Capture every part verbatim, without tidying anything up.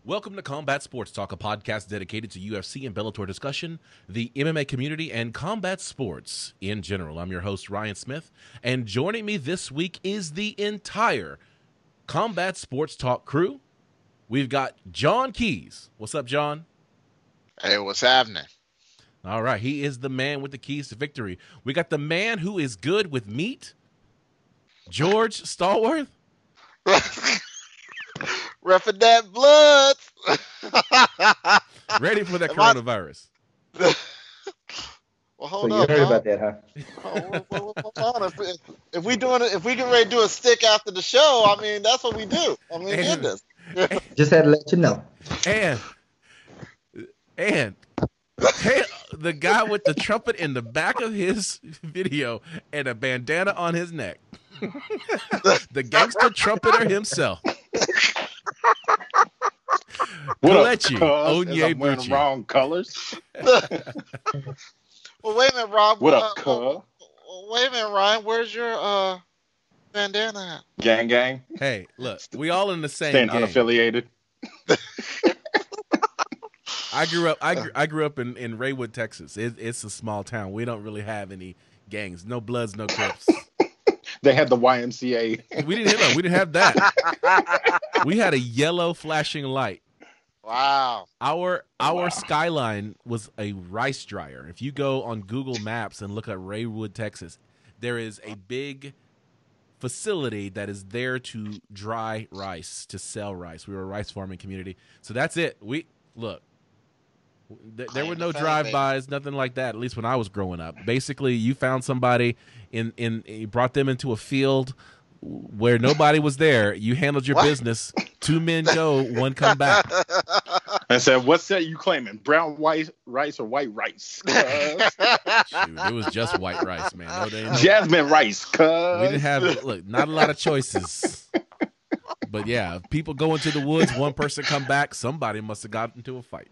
Welcome to Combat Sports Talk, a podcast dedicated to U F C and Bellator discussion, the M M A community, and combat sports in general. I'm your host, Ryan Smith, and joining me this week is the entire Combat Sports Talk crew. We've got John Keys. What's up, John? Hey, what's happening? All right, he is the man with the keys to victory. We got the man who is good with meat, George Stallworth. Repping that blood. Ready for that Am I- coronavirus. Well, hold So up. you heard huh? about that, huh? Oh, what- what- what's on? If, we- if we doing it, if we get ready to do a stick after the show, I mean that's what we do. I mean, And- goodness. Just had to let you know. And and hey, the guy with the trumpet in the back of his video and a bandana on his neck. The gangster trumpeter himself. What up, Kelechi cuz? Is I'm wearing the Onyebuchi. wrong colors. Well, wait a minute, Rob. What Uh, up, cuz? uh, wait a minute, Ryan. Where's your uh bandana at? Gang, gang. Hey, look, we all in the same Staying gang. unaffiliated. I grew up. I grew, I grew up in, in Raywood, Texas. It, it's a small town. We don't really have any gangs. No Bloods, no Crips. They had the Y M C A. We didn't have. We didn't have that. We had a yellow flashing light. Wow. Our our Wow. skyline was a rice dryer. If you go on Google Maps and look at Raywood, Texas, there is a big facility that is there to dry rice, to sell rice. We were a rice farming community. So that's it. We look. Th- there Claim were to no fame, drive-bys, nothing like that. At least when I was growing up. Basically, you found somebody in in you brought them into a field where nobody was there. You handled your What? business. Two men go, one come back. I said, what's that you claiming? Brown white rice or white rice? Cuz? Shoot, it was just white rice, man. No, they no, Jasmine rice, cuz. we didn't have look, not a lot of choices. But yeah, if people go into the woods, one person come back, somebody must have gotten into a fight.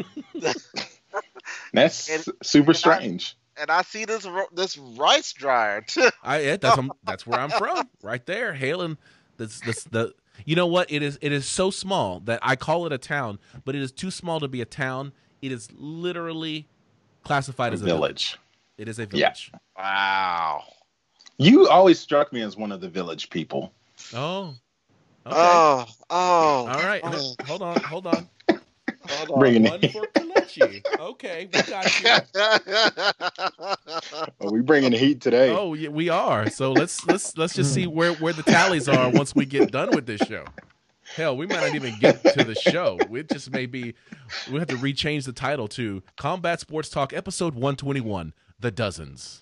That's And- super and I- strange. And I see this ro- this rice dryer too. I yeah, that's um, that's where I'm from, right there, hailing this this the. You know what? It is it is so small that I call it a town, but it is too small to be a town. It is literally classified as a village. Village. It is a Yeah. village. Wow. You always struck me as one of the village people. Oh. Okay. Oh. Oh. All right. Oh. Hold on. Hold on. Hold on. Bringing One it. for Kelechi. Okay, we got you. Are we bringing the heat today? Oh, yeah, we are. So let's let's let's just see where where the tallies are once we get done with this show. Hell, we might not even get to the show. It just may be we have to rechange the title to Combat Sports Talk, episode one twenty-one, The Dozens.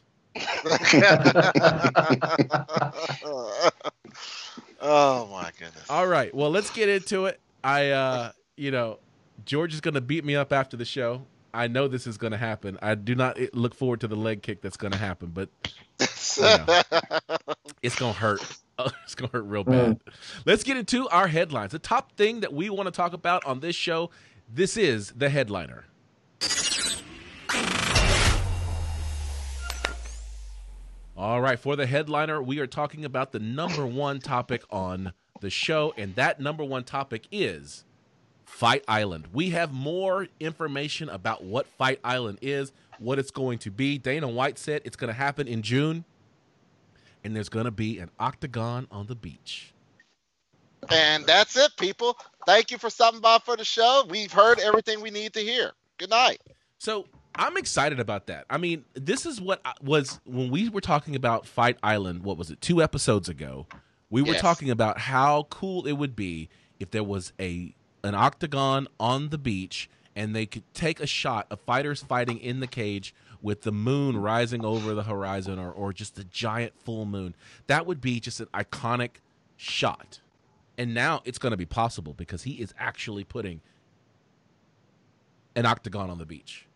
Oh my goodness. All right. Well, let's get into it. I uh, you know, George is going to beat me up after the show. I know this is going to happen. I do not look forward to the leg kick that's going to happen, but you know, it's going to hurt. Oh, it's going to hurt real bad. Let's get into our headlines. The top thing that we want to talk about on this show, this is the headliner. All right, for the headliner, we are talking about the number one topic on the show, and that number one topic is Fight Island. We have more information about what Fight Island is, what it's going to be. Dana White said it's going to happen in June, and there's going to be an octagon on the beach. And that's it, people. Thank you for stopping by for the show. We've heard everything we need to hear. Good night. So I'm excited about that. I mean, this is what I- was when we were talking about Fight Island, what was it, two episodes ago? We were Yes. talking about how cool it would be if there was a an octagon on the beach and they could take a shot of fighters fighting in the cage with the moon rising over the horizon or, or just a giant full moon. That would be just an iconic shot. And now it's going to be possible because he is actually putting an octagon on the beach.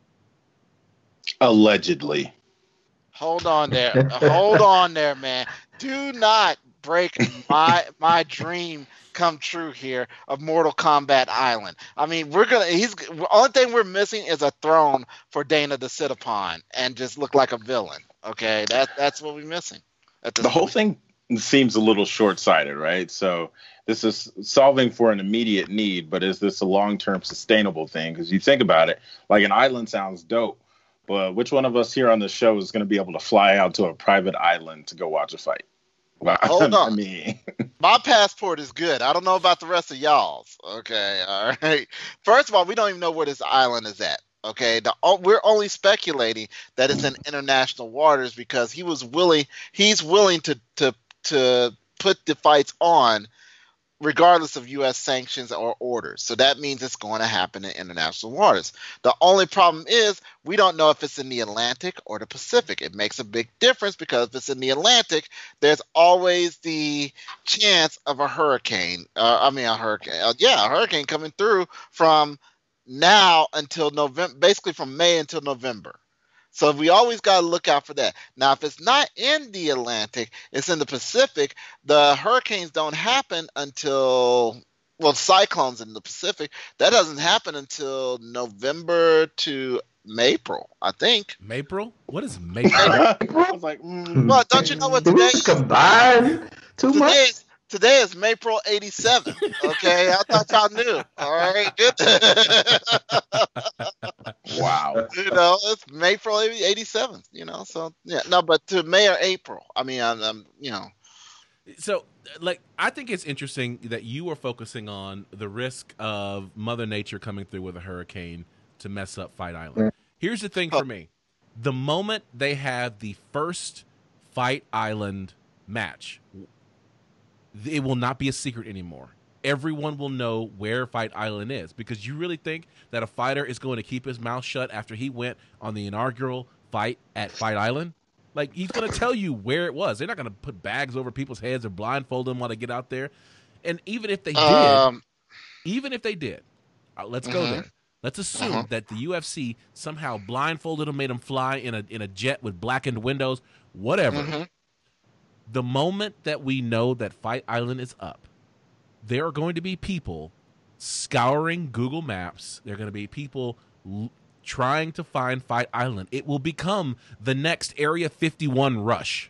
Allegedly. Hold on there. Hold on there, man. Do not break my my dream come true here of Mortal Kombat Island. I mean, we're gonna. He's the only thing we're missing is a throne for Dana to sit upon and just look like a villain. Okay, that that's what we're missing. At this The whole point. thing seems a little short-sighted, right? So this is solving for an immediate need, but is this a long-term sustainable thing? Because you think about it, like an island sounds dope, but which one of us here on the show is going to be able to fly out to a private island to go watch a fight? Well, Hold on. I mean, my passport is good. I don't know about the rest of y'all's. Okay, all right. First of all, we don't even know where this island is at. Okay, the, we're only speculating that it's in international waters because he was willing. He's willing to to to put the fights on, regardless of U S sanctions or orders. So that means it's going to happen in international waters. The only problem is we don't know if it's in the Atlantic or the Pacific. It makes a big difference because if it's in the Atlantic, there's always the chance of a hurricane. Uh, I mean, a hurricane. Uh, yeah, a hurricane coming through from now until November, basically from May until November. So we always got to look out for that. Now, if it's not in the Atlantic, it's in the Pacific, the hurricanes don't happen until, well, cyclones in the Pacific, that doesn't happen until November to April, I think. April? What is April? I was like, mm. Well, don't you know what Do today we is? combine too Today much? is, today is April eighty-seven. Okay, I thought y'all knew. All right, good. Wow. You know, it's April eighty-seven. You know, so yeah, no, but to May or April. I mean, I'm, I'm you know. So, like, I think it's interesting that you are focusing on the risk of Mother Nature coming through with a hurricane to mess up Fight Island. Here's the thing for me. The moment they have the first Fight Island match, it will not be a secret anymore. Everyone will know where Fight Island is, because you really think that a fighter is going to keep his mouth shut after he went on the inaugural fight at Fight Island? Like, he's going to tell you where it was. They're not going to put bags over people's heads or blindfold them while they get out there. And even if they did, Um, even if they did, uh, let's go Mhm. there. Let's assume Uh-huh. that the U F C somehow blindfolded them, made them fly in a in a jet with blackened windows, whatever. Mhm. The moment that we know that Fight Island is up, there are going to be people scouring Google Maps. There are going to be people l- trying to find Fight Island. It will become the next Area fifty-one rush.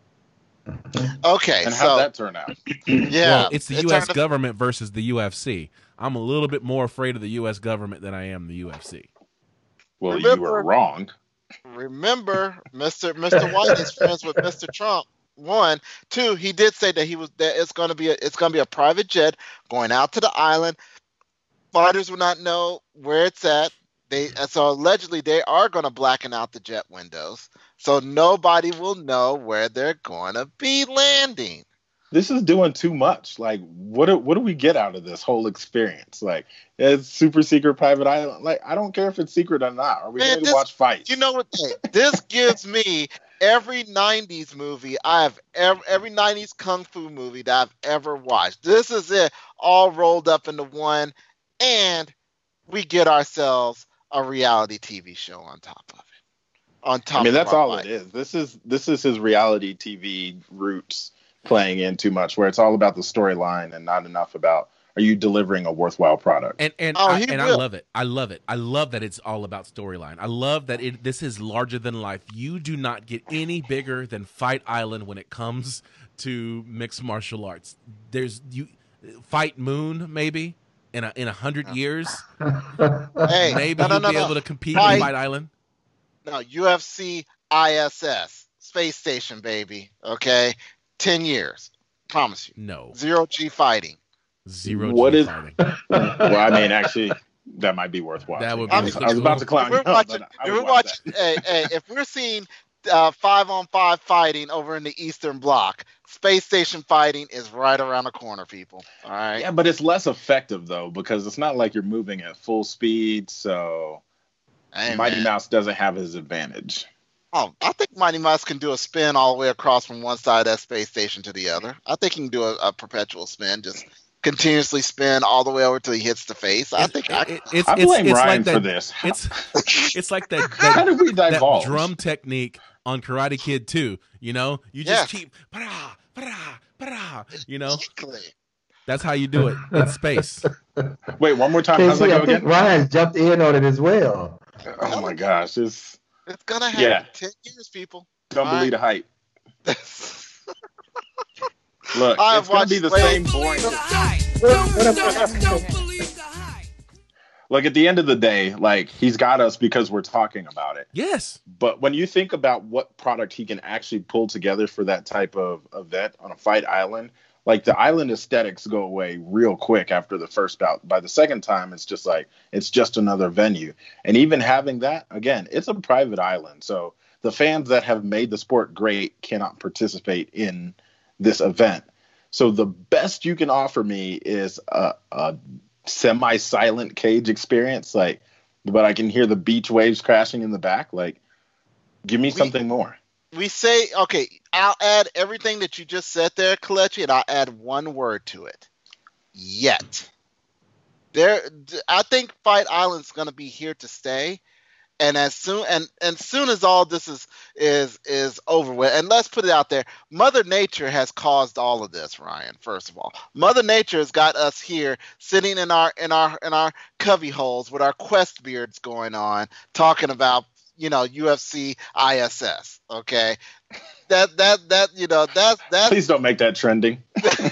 Okay, And so how'd that turn out? yeah, Well, it's the it U S turned- government versus the U F C. I'm a little bit more afraid of the U S government than I am the U F C. Well, you Remember- were wrong. Remember, Mister Mister White is friends with Mister Trump. One, two. He did say that he was that it's going to be a, it's going to be a private jet going out to the island. Fighters will not know where it's at. They and so allegedly they are going to blacken out the jet windows, so nobody will know where they're going to be landing. This is doing too much. Like, what do, what do we get out of this whole experience? Like, it's super secret private island. Like, I don't care if it's secret or not. Are we Man, going to this- watch fights? You know what? Hey, this gives me every nineties movie I've ever, every nineties kung fu movie that I've ever watched. This is it, all rolled up into one, and we get ourselves a reality T V show on top of it. On top. I mean, of that's our all life. it is. This is this is his reality T V roots playing in too much, where it's all about the storyline and not enough about, are you delivering a worthwhile product? And and Oh, I, he and I will. love it. I love it. I love that it's all about storyline. I love that it this is larger than life. You do not get any bigger than Fight Island when it comes to mixed martial arts. There's you Fight Moon maybe in a in a hundred years. Hey, Maybe no, no, you'll no, be no. able to compete Fight- with Fight Island. No, U F C I S S Space Station, baby. Okay, ten years. Promise you. No. Zero G fighting. Zero What G is- fighting. Well, I mean, actually, that might be worth watching. That would be I was, I was cool. about to clown If you. we're out, watching, but I if would we're watch watching, hey, hey, if we're seeing uh, five on five fighting over in the Eastern Bloc, Space Station fighting is right around the corner, people. All right. that. Yeah, but it's less effective though, because it's not like you're moving at full speed. So Hey, Mighty man. Mouse doesn't have his advantage. Oh, I think Mighty Mouse can do a spin all the way across from one side of that space station to the other. I think he can do a, a perpetual spin, just continuously spin all the way over till he hits the face. I It- think it- I, it- it's I it's, blame it's Ryan like that, for this. It's it's like that, How that did we that divulge? drum technique on Karate Kid two. You know, you just Yes. keep para para para. You know, Exactly. that's how you do it in space. Wait, one more time. How's that Casey, go I think again? Ryan jumped in on it as well. Oh my gosh, it's It's gonna happen. Yeah. Ten years, people. don't All believe the hype. Look, I it's have going to be watched the way- same boring. Like at the end of the day, like he's got us because we're talking about it. Yes. But when you think about what product he can actually pull together for that type of event on a fight island, like the island aesthetics go away real quick after the first bout. By the second time, it's just like it's just another venue. And even having that, again, it's a private island. So the fans that have made the sport great cannot participate in this event. So the best you can offer me is a, a semi-silent cage experience, like, but I can hear the beach waves crashing in the back. Like, give me We- something more. We say, okay, I'll add everything that you just said there, Kalechi, and I'll add one word to it. Yet. There, I think Fight Island's going to be here to stay. And as soon and, and soon as all this is is is over with, and let's put it out there, Mother Nature has caused all of this, Ryan. First of all, Mother Nature has got us here sitting in our in our in our cubby holes with our quest beards going on, talking about, you know, U F C I S S. Okay, that that that you know that's that's Please don't make that trending.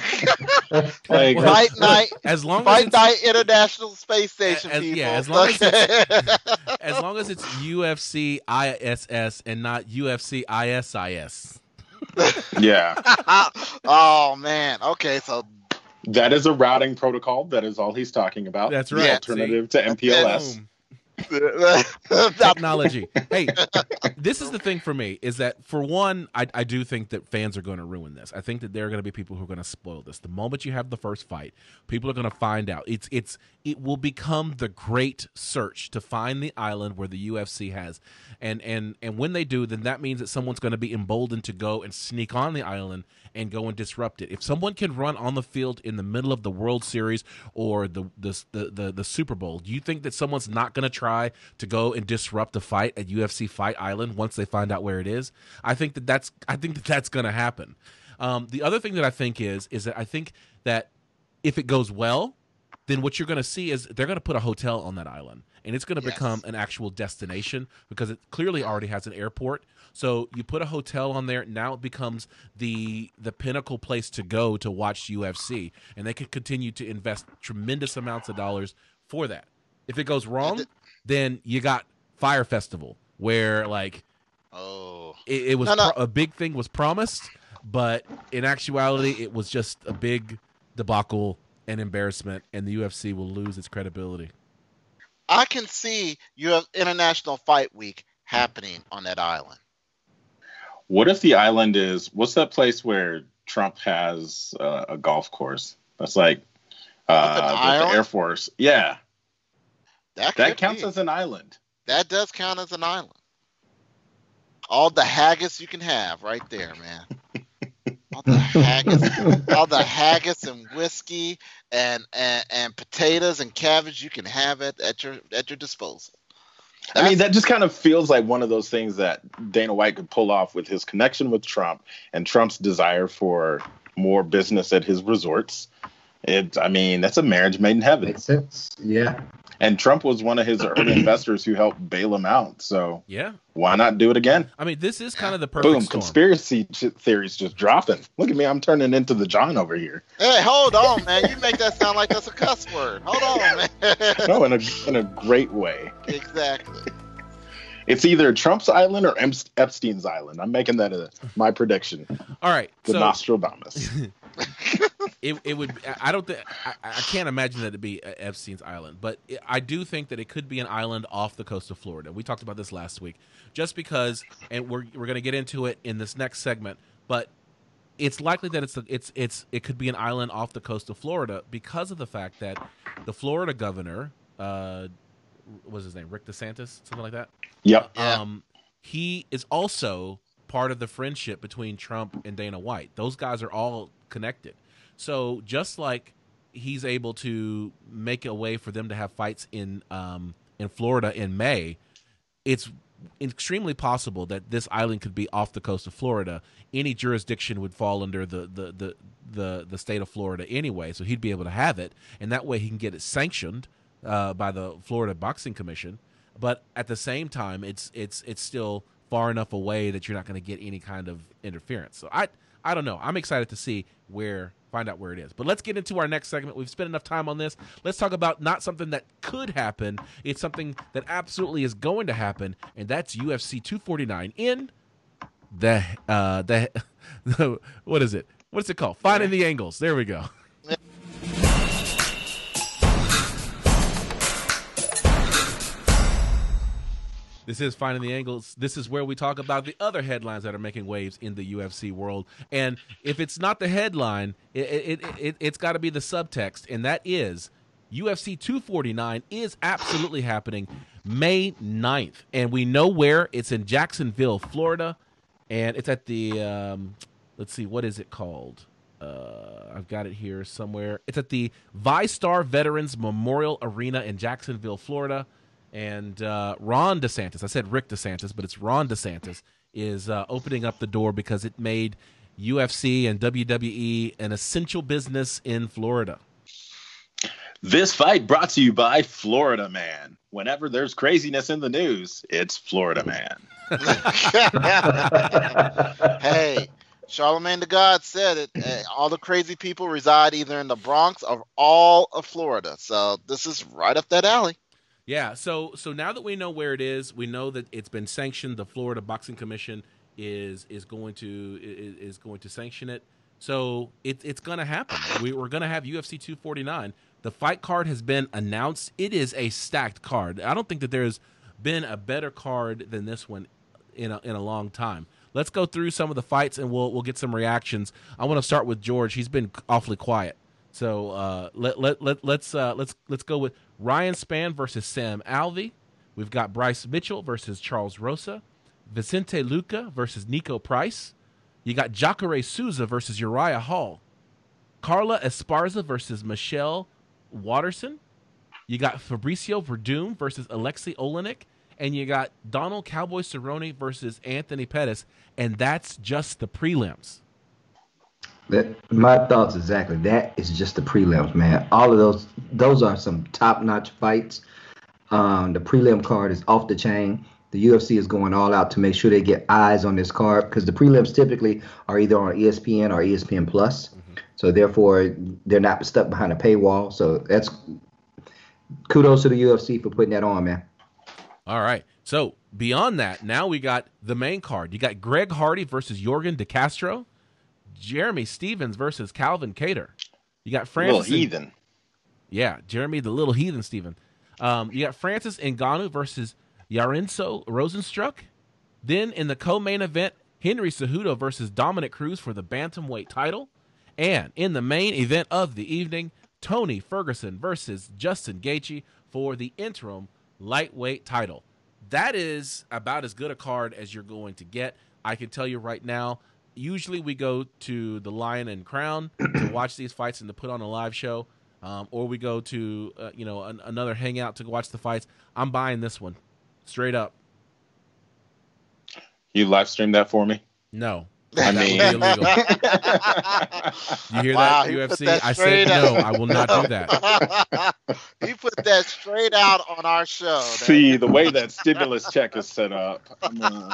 Like, Well, Fight Night. As long as Fight it's, Night International Space Station, as- people. yeah, as long as okay? as long as it's U F C I S S and not U F C I S I S. yeah, Oh man. Okay, so that is a routing protocol. That is all he's talking about. That's The right. alternative to M P L S. Boom. Not- Technology. Hey, this is the thing for me is that for one, I, I do think that fans are going to ruin this. I think that there are going to be people who are going to spoil this. The moment you have the first fight, people are going to find out. It's it's it will become the great search to find the island where the U F C has, and and and when they do, then that means that someone's going to be emboldened to go and sneak on the island and go and disrupt it. If someone can run on the field in the middle of the World Series or the the the, the, the Super Bowl, do you think that someone's not going to try to go and disrupt the fight at U F C Fight Island once they find out where it is? I think that that's I think that that's going to happen. Um, the other thing that I think is is that I think that if it goes well, then what you're going to see is they're going to put a hotel on that island, and it's going to Yes. become an actual destination because it clearly already has an airport. So you put a hotel on there, now it becomes the the pinnacle place to go to watch U F C, and they can continue to invest tremendous amounts of dollars for that. If it goes wrong, then you got Fire Festival, where like Oh. it, it was No, no. pro- a big thing was promised, but in actuality, it was just a big debacle and embarrassment, and the U F C will lose its credibility. I can see you have International Fight Week happening on that island. What if the island is, what's that place where Trump has uh, a golf course? That's like uh, With an with island? the Air Force. Yeah, That, that could counts be. as an island. That does count as an island. All the haggis you can have right there, man. All the haggis, all the haggis and whiskey and, and and potatoes and cabbage you can have it at your at your disposal. I mean, That's- that just kind of feels like one of those things that Dana White could pull off with his connection with Trump and Trump's desire for more business at his resorts. It, I mean, that's a marriage made in heaven. Makes sense. Yeah. And Trump was one of his early investors who helped bail him out. So Yeah, why not do it again? I mean, this is kind of the perfect Boom, storm. conspiracy ch- theories just dropping. Look at me, I'm turning into the John over here. Hey, hold on, man. You make that sound like that's a cuss word. Hold on, man. No, in a in a great way. Exactly. It's either Trump's island or Em- Epstein's island. I'm making that a, my prediction. All right, The so Nostradamus. it it would. I don't think I, I can't imagine that it'd be Epstein's island, but it, I do think that it could be an island off the coast of Florida. We talked about this last week, just because, and we're we're going to get into it in this next segment, but it's likely that it's it's it's it could be an island off the coast of Florida because of the fact that the Florida governor, uh, what was his name, Rick DeSantis, something like that. Yep. Yeah. Um, he is also part of the friendship between Trump and Dana White. Those guys are all connected. So just like he's able to make a way for them to have fights in um, in Florida in May, it's extremely possible that this island could be off the coast of Florida. Any jurisdiction would fall under the the the the, the state of Florida anyway, so he'd be able to have it, and that way he can get it sanctioned uh, by the Florida Boxing Commission. But at the same time, it's it's it's still far enough away that you're not going to get any kind of interference. So I I don't know. I'm excited to see where find out where it is. But let's get into our next segment. We've spent enough time on this. Let's talk about not something that could happen. It's something that absolutely is going to happen, and that's U F C two forty-nine in the uh the, the what is it? What's it called? Finding the Angles. There we go. This is Finding the Angles. This is where we talk about the other headlines that are making waves in the U F C world. And if it's not the headline, it, it, it, it's got to be the subtext, and that is U F C two forty-nine is absolutely happening May ninth. And we know where. It's in Jacksonville, Florida, and it's at the, um, let's see, what is it called? Uh, I've got it here somewhere. It's at the VyStar Veterans Memorial Arena in Jacksonville, Florida. And uh, Ron DeSantis, I said Rick DeSantis, but it's Ron DeSantis, is uh, opening up the door because it made U F C and W W E an essential business in Florida. This fight brought to you by Florida Man. Whenever there's craziness in the news, it's Florida Man. Hey, Charlemagne the God said it. Hey, all the crazy people reside either in the Bronx or all of Florida. So this is right up that alley. Yeah, so so now that we know where it is, we know that it's been sanctioned. The Florida Boxing Commission is is going to is, is going to sanction it. So it, it's going to happen. We, we're going to have U F C two forty-nine. The fight card has been announced. It is a stacked card. I don't think that there's been a better card than this one in a, in a long time. Let's go through some of the fights and we'll we'll get some reactions. I want to start with George. He's been awfully quiet. So uh, let let let let's uh, let's let's go with Ryan Spann versus Sam Alvey. We've got Bryce Mitchell versus Charles Rosa. Vicente Luque versus Nico Price. You got Jacare Souza versus Uriah Hall. Carla Esparza versus Michelle Waterson. You got Fabricio Verdum versus Alexei Olenek. And you got Donald Cowboy Cerrone versus Anthony Pettis. And that's just the prelims. That, my thoughts exactly. That is just the prelims, man. All of those, those are some top-notch fights. Um, the prelim card is off the chain. The U F C is going all out to make sure they get eyes on this card because the prelims typically are either on E S P N or E S P N Plus. Mm-hmm. So therefore, they're not stuck behind a paywall. So that's kudos to the U F C for putting that on, man. All right. So beyond that, now we got the main card. You got Greg Hardy versus Jorgen De Castro. Jeremy Stevens versus Calvin Kattar. You got Francis. Little heathen. And, yeah, Jeremy the little heathen Steven. Um, you got Francis Ngannou versus Yarenso Rosenstruck. Then in the co-main event, Henry Cejudo versus Dominic Cruz for the bantamweight title. And in the main event of the evening, Tony Ferguson versus Justin Gaethje for the interim lightweight title. That is about as good a card as you're going to get. I can tell you right now, usually we go to the Lion and Crown to watch these fights and to put on a live show, um, or we go to uh, you know an, another hangout to watch the fights. I'm buying this one, straight up. You live stream that for me? No, I that mean, would be illegal. You hear wow, that, U F C? That I said out. no. I will not do that. He put that straight out on our show. See, the way that stimulus check is set up. I'm, uh...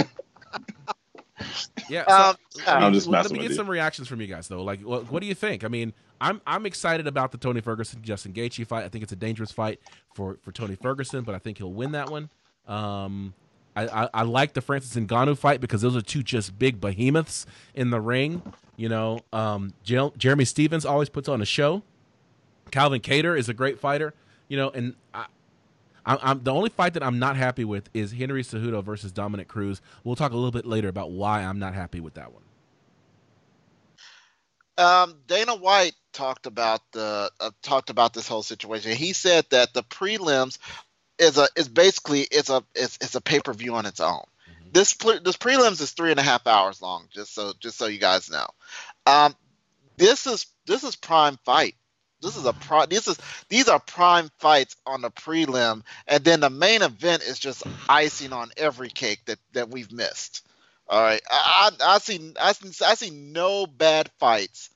Yeah, so, Um, I mean, I'm just let messing me with get you. some reactions from you guys, though. Like, what, what do you think? I mean, I'm I'm excited about the Tony Ferguson Justin Gaethje fight. I think it's a dangerous fight for, for Tony Ferguson, but I think he'll win that one. Um, I, I, I like the Francis Ngannou fight because those are two just big behemoths in the ring. You know, um, Jer- Jeremy Stevens always puts on a show. Calvin Kattar is a great fighter. You know, and I, I, I'm the only fight that I'm not happy with is Henry Cejudo versus Dominic Cruz. We'll talk a little bit later about why I'm not happy with that one. Um, Dana White talked about the uh, talked about this whole situation. He said that the prelims is a is basically it's a it's, it's a pay per view on its own. Mm-hmm. This pre- this prelims is three and a half hours long. Just so just so you guys know, um, this is this is prime fight. This is a pro. This is these are prime fights on the prelim, and then the main event is just icing on every cake that, that we've missed. All right, I I, I see I see I see no bad fights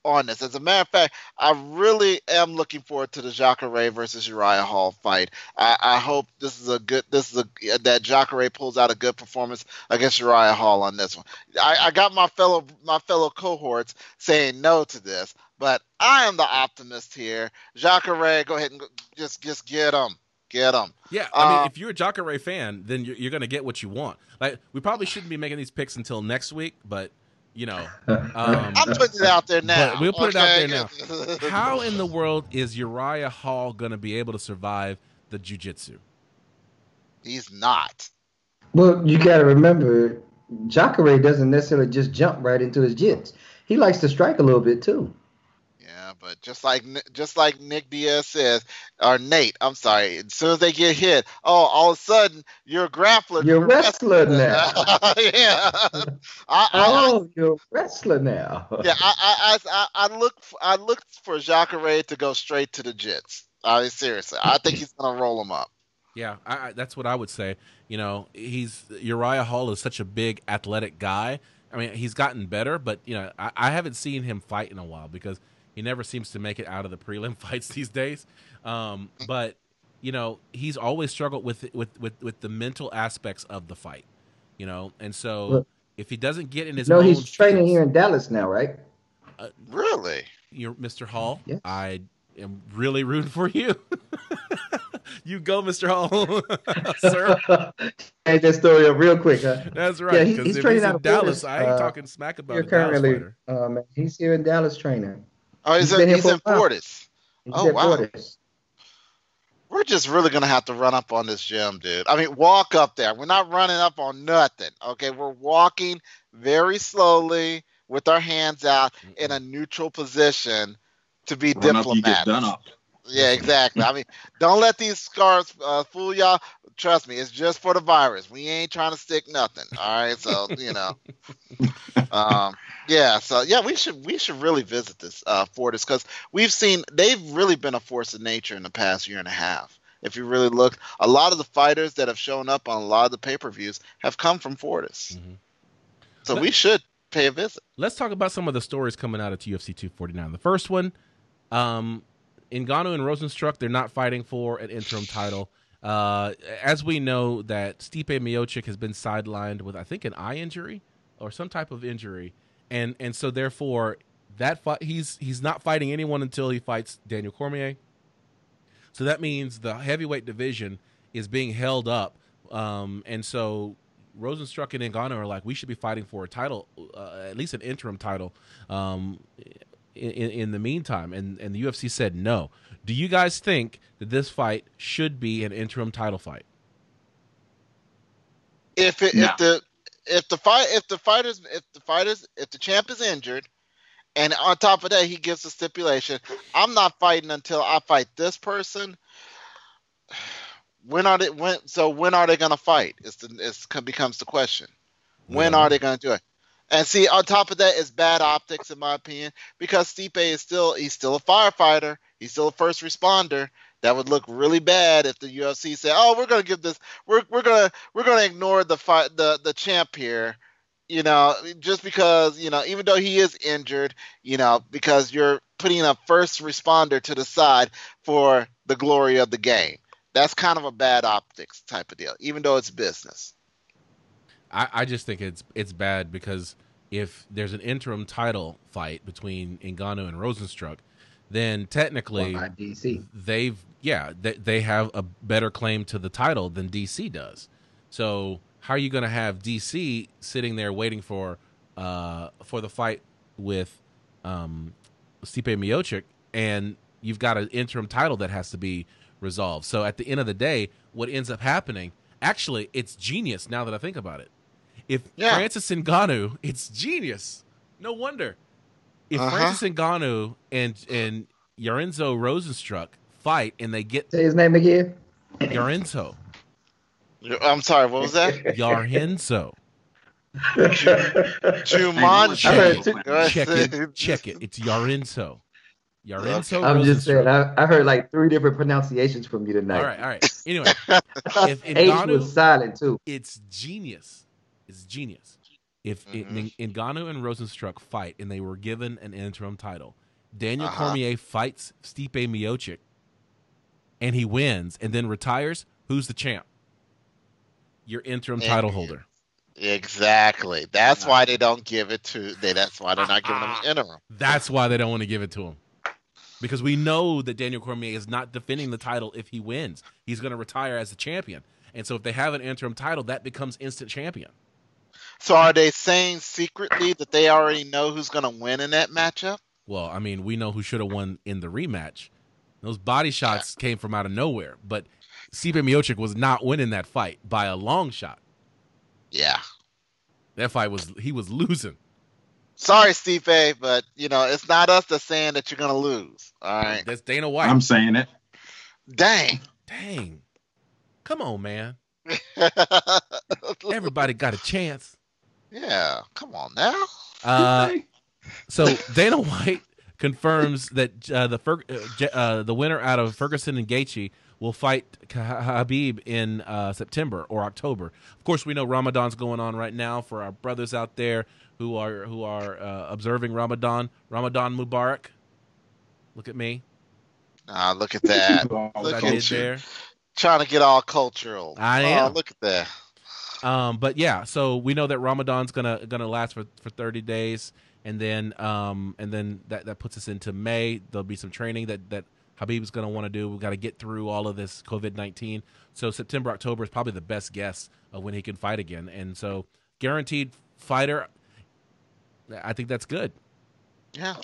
on this. As a matter of fact, I really am looking forward to the Jacare versus Uriah Hall fight. I, I hope this is a good. This is a that Jacare pulls out a good performance against Uriah Hall on this one. I, I got my fellow my fellow cohorts saying no to this, but I am the optimist here. Jacare, go ahead and go, just just get him. Get him. Yeah, I mean, Um, if you're a Jacare fan, then you're, you're going to get what you want. Like, we probably shouldn't be making these picks until next week, but you know, um, I'm putting it out there now. but we'll put okay? it out there now. How in the world is Uriah Hall going to be able to survive the jiu-jitsu? He's not. Well, you got to remember, Jacare doesn't necessarily just jump right into his jits. He likes to strike a little bit too. Yeah, but just like just like Nick Diaz says, or Nate, I'm sorry. As soon as they get hit, oh, all of a sudden you're a grappler. You're a wrestler now. yeah. I, I, Oh, you're a wrestler now. yeah, I, I, I, I look, I look for Jacare to go straight to the jits. I mean, seriously, I think he's gonna roll him up. Yeah, I, I, that's what I would say. You know, he's Uriah Hall is such a big athletic guy. I mean, he's gotten better, but you know, I, I haven't seen him fight in a while because he never seems to make it out of the prelim fights these days. Um, but you know, he's always struggled with with with with the mental aspects of the fight. You know, and so Well, if he doesn't get in his No, own he's training fields- here in Dallas now, right? Really? you're Mister Hall, Yes. I am really rooting for you. You go, Mister Hall, sir. Change that story up real quick, huh? That's Yeah, right. he- Because he's if training he's out in of Dallas, Florida. I ain't Uh, talking smack about Here a Dallas currently, fighter. um, he's here in Dallas training. Oh, he's, He's in, been here he's for a in while. Fortis. He's Oh, at wow. Fortis. We're just really gonna have to run up on this gym, dude. I mean, walk up there. We're not running up on nothing. Okay, we're walking very slowly with our hands out in a neutral position to be Run up, you diplomatic. get done up. Yeah, exactly. I mean, don't let these scars uh, fool y'all. Trust me, it's just for the virus. We ain't trying to stick nothing. All right, so you know, um, yeah. So yeah, we should we should really visit this uh, Fortis because we've seen they've really been a force of nature in the past year and a half. If you really look, a lot of the fighters that have shown up on a lot of the pay per views have come from Fortis. Mhm. So Let- we should pay a visit. Let's talk about some of the stories coming out of U F C two forty-nine. The first one, um, Ngannou and Rosenstruck, they're not fighting for an interim title. Uh, as we know that Stipe Miocic has been sidelined with, I think, an eye injury or some type of injury, and and so therefore that fight, he's he's not fighting anyone until he fights Daniel Cormier. So that means the heavyweight division is being held up, um, and so Rosenstruck and Ngannou are like, we should be fighting for a title, uh, at least an interim title, um, in, in the meantime. And, and the U F C said no. Do you guys think that this fight should be an interim title fight? If it, No. if the if the fight if the fighters if the fighters if the champ is injured, and on top of that he gives a stipulation, I'm not fighting until I fight this person. When are they? When so when are they gonna fight? It's the it's becomes the question. When Yeah. are they gonna do it? And see, on top of that, it's bad optics in my opinion because Stipe is still he's still a firefighter. He's still a first responder. That would look really bad if the U F C said, "Oh, we're gonna give this. We're we're gonna we're gonna ignore the fight the the champ here." You know, just because you know, even though he is injured, you know, because you're putting a first responder to the side for the glory of the game. That's kind of a bad optics type of deal, even though it's business. I, I just think it's it's bad because if there's an interim title fight between Ngannou and Rosenstruck, then technically Well, not D C. they've yeah they, they have a better claim to the title than D C does. So how are you going to have D C sitting there waiting for uh for the fight with um Stipe Miocic, and you've got an interim title that has to be resolved? So at the end of the day, what ends up happening, actually, it's genius now that I think about it. If Yeah. Francis Ngannou, it's genius. No wonder. If Uh-huh. Francis Ngannou and and Lorenzo Rosenstruck fight and they get Say his name again. Lorenzo, I'm sorry, what was that? Lorenzo, Jumanji. I heard two- check it, check it. It's Lorenzo. Lorenzo I'm just saying. Rosenstruck. I, I heard like three different pronunciations from you tonight. All right, all right. Anyway, if H Ngannou, was silent too. it's genius. It's genius. If Mhm. it, Ngannou and Rosenstruck fight and they were given an interim title, Daniel Uh-huh. Cormier fights Stipe Miocic and he wins and then retires, who's the champ? Your interim And- title holder. Exactly. That's why they don't give it to. They. That's why they're not giving them an interim. That's why they don't want to give it to him. Because we know that Daniel Cormier is not defending the title if he wins. He's going to retire as the champion. And so if they have an interim title, that becomes instant champion. So are they saying secretly that they already know who's going to win in that matchup? Well, I mean, we know who should have won in the rematch. Those body shots came from out of nowhere. But Stipe Miocic was not winning that fight by a long shot. Yeah. That fight was, he was losing. Sorry, Stipe, but you know it's not us that's saying that you're going to lose. All right. That's Dana White. I'm saying it. Dang. Dang. Come on, man. Everybody got a chance. Yeah. Come on now. Uh, so Dana White confirms that uh, the Fer- uh, J- uh, the winner out of Ferguson and Gaethje will fight Khabib in uh, September or October. Of course, we know Ramadan's going on right now for our brothers out there who are who are uh, observing Ramadan. Ramadan Mubarak. Look at me. Ah, look at that. What Look I at did you. there. Trying to get all cultural. I Oh, am. look at that. Um, but yeah, so we know that Ramadan's gonna gonna last for, for thirty days, and then um, and then that, that puts us into May. There'll be some training that that Khabib's gonna want to do. We've got to get through all of this COVID nineteen. So September, October is probably the best guess of when he can fight again, and so guaranteed fighter. I think that's good. Yeah.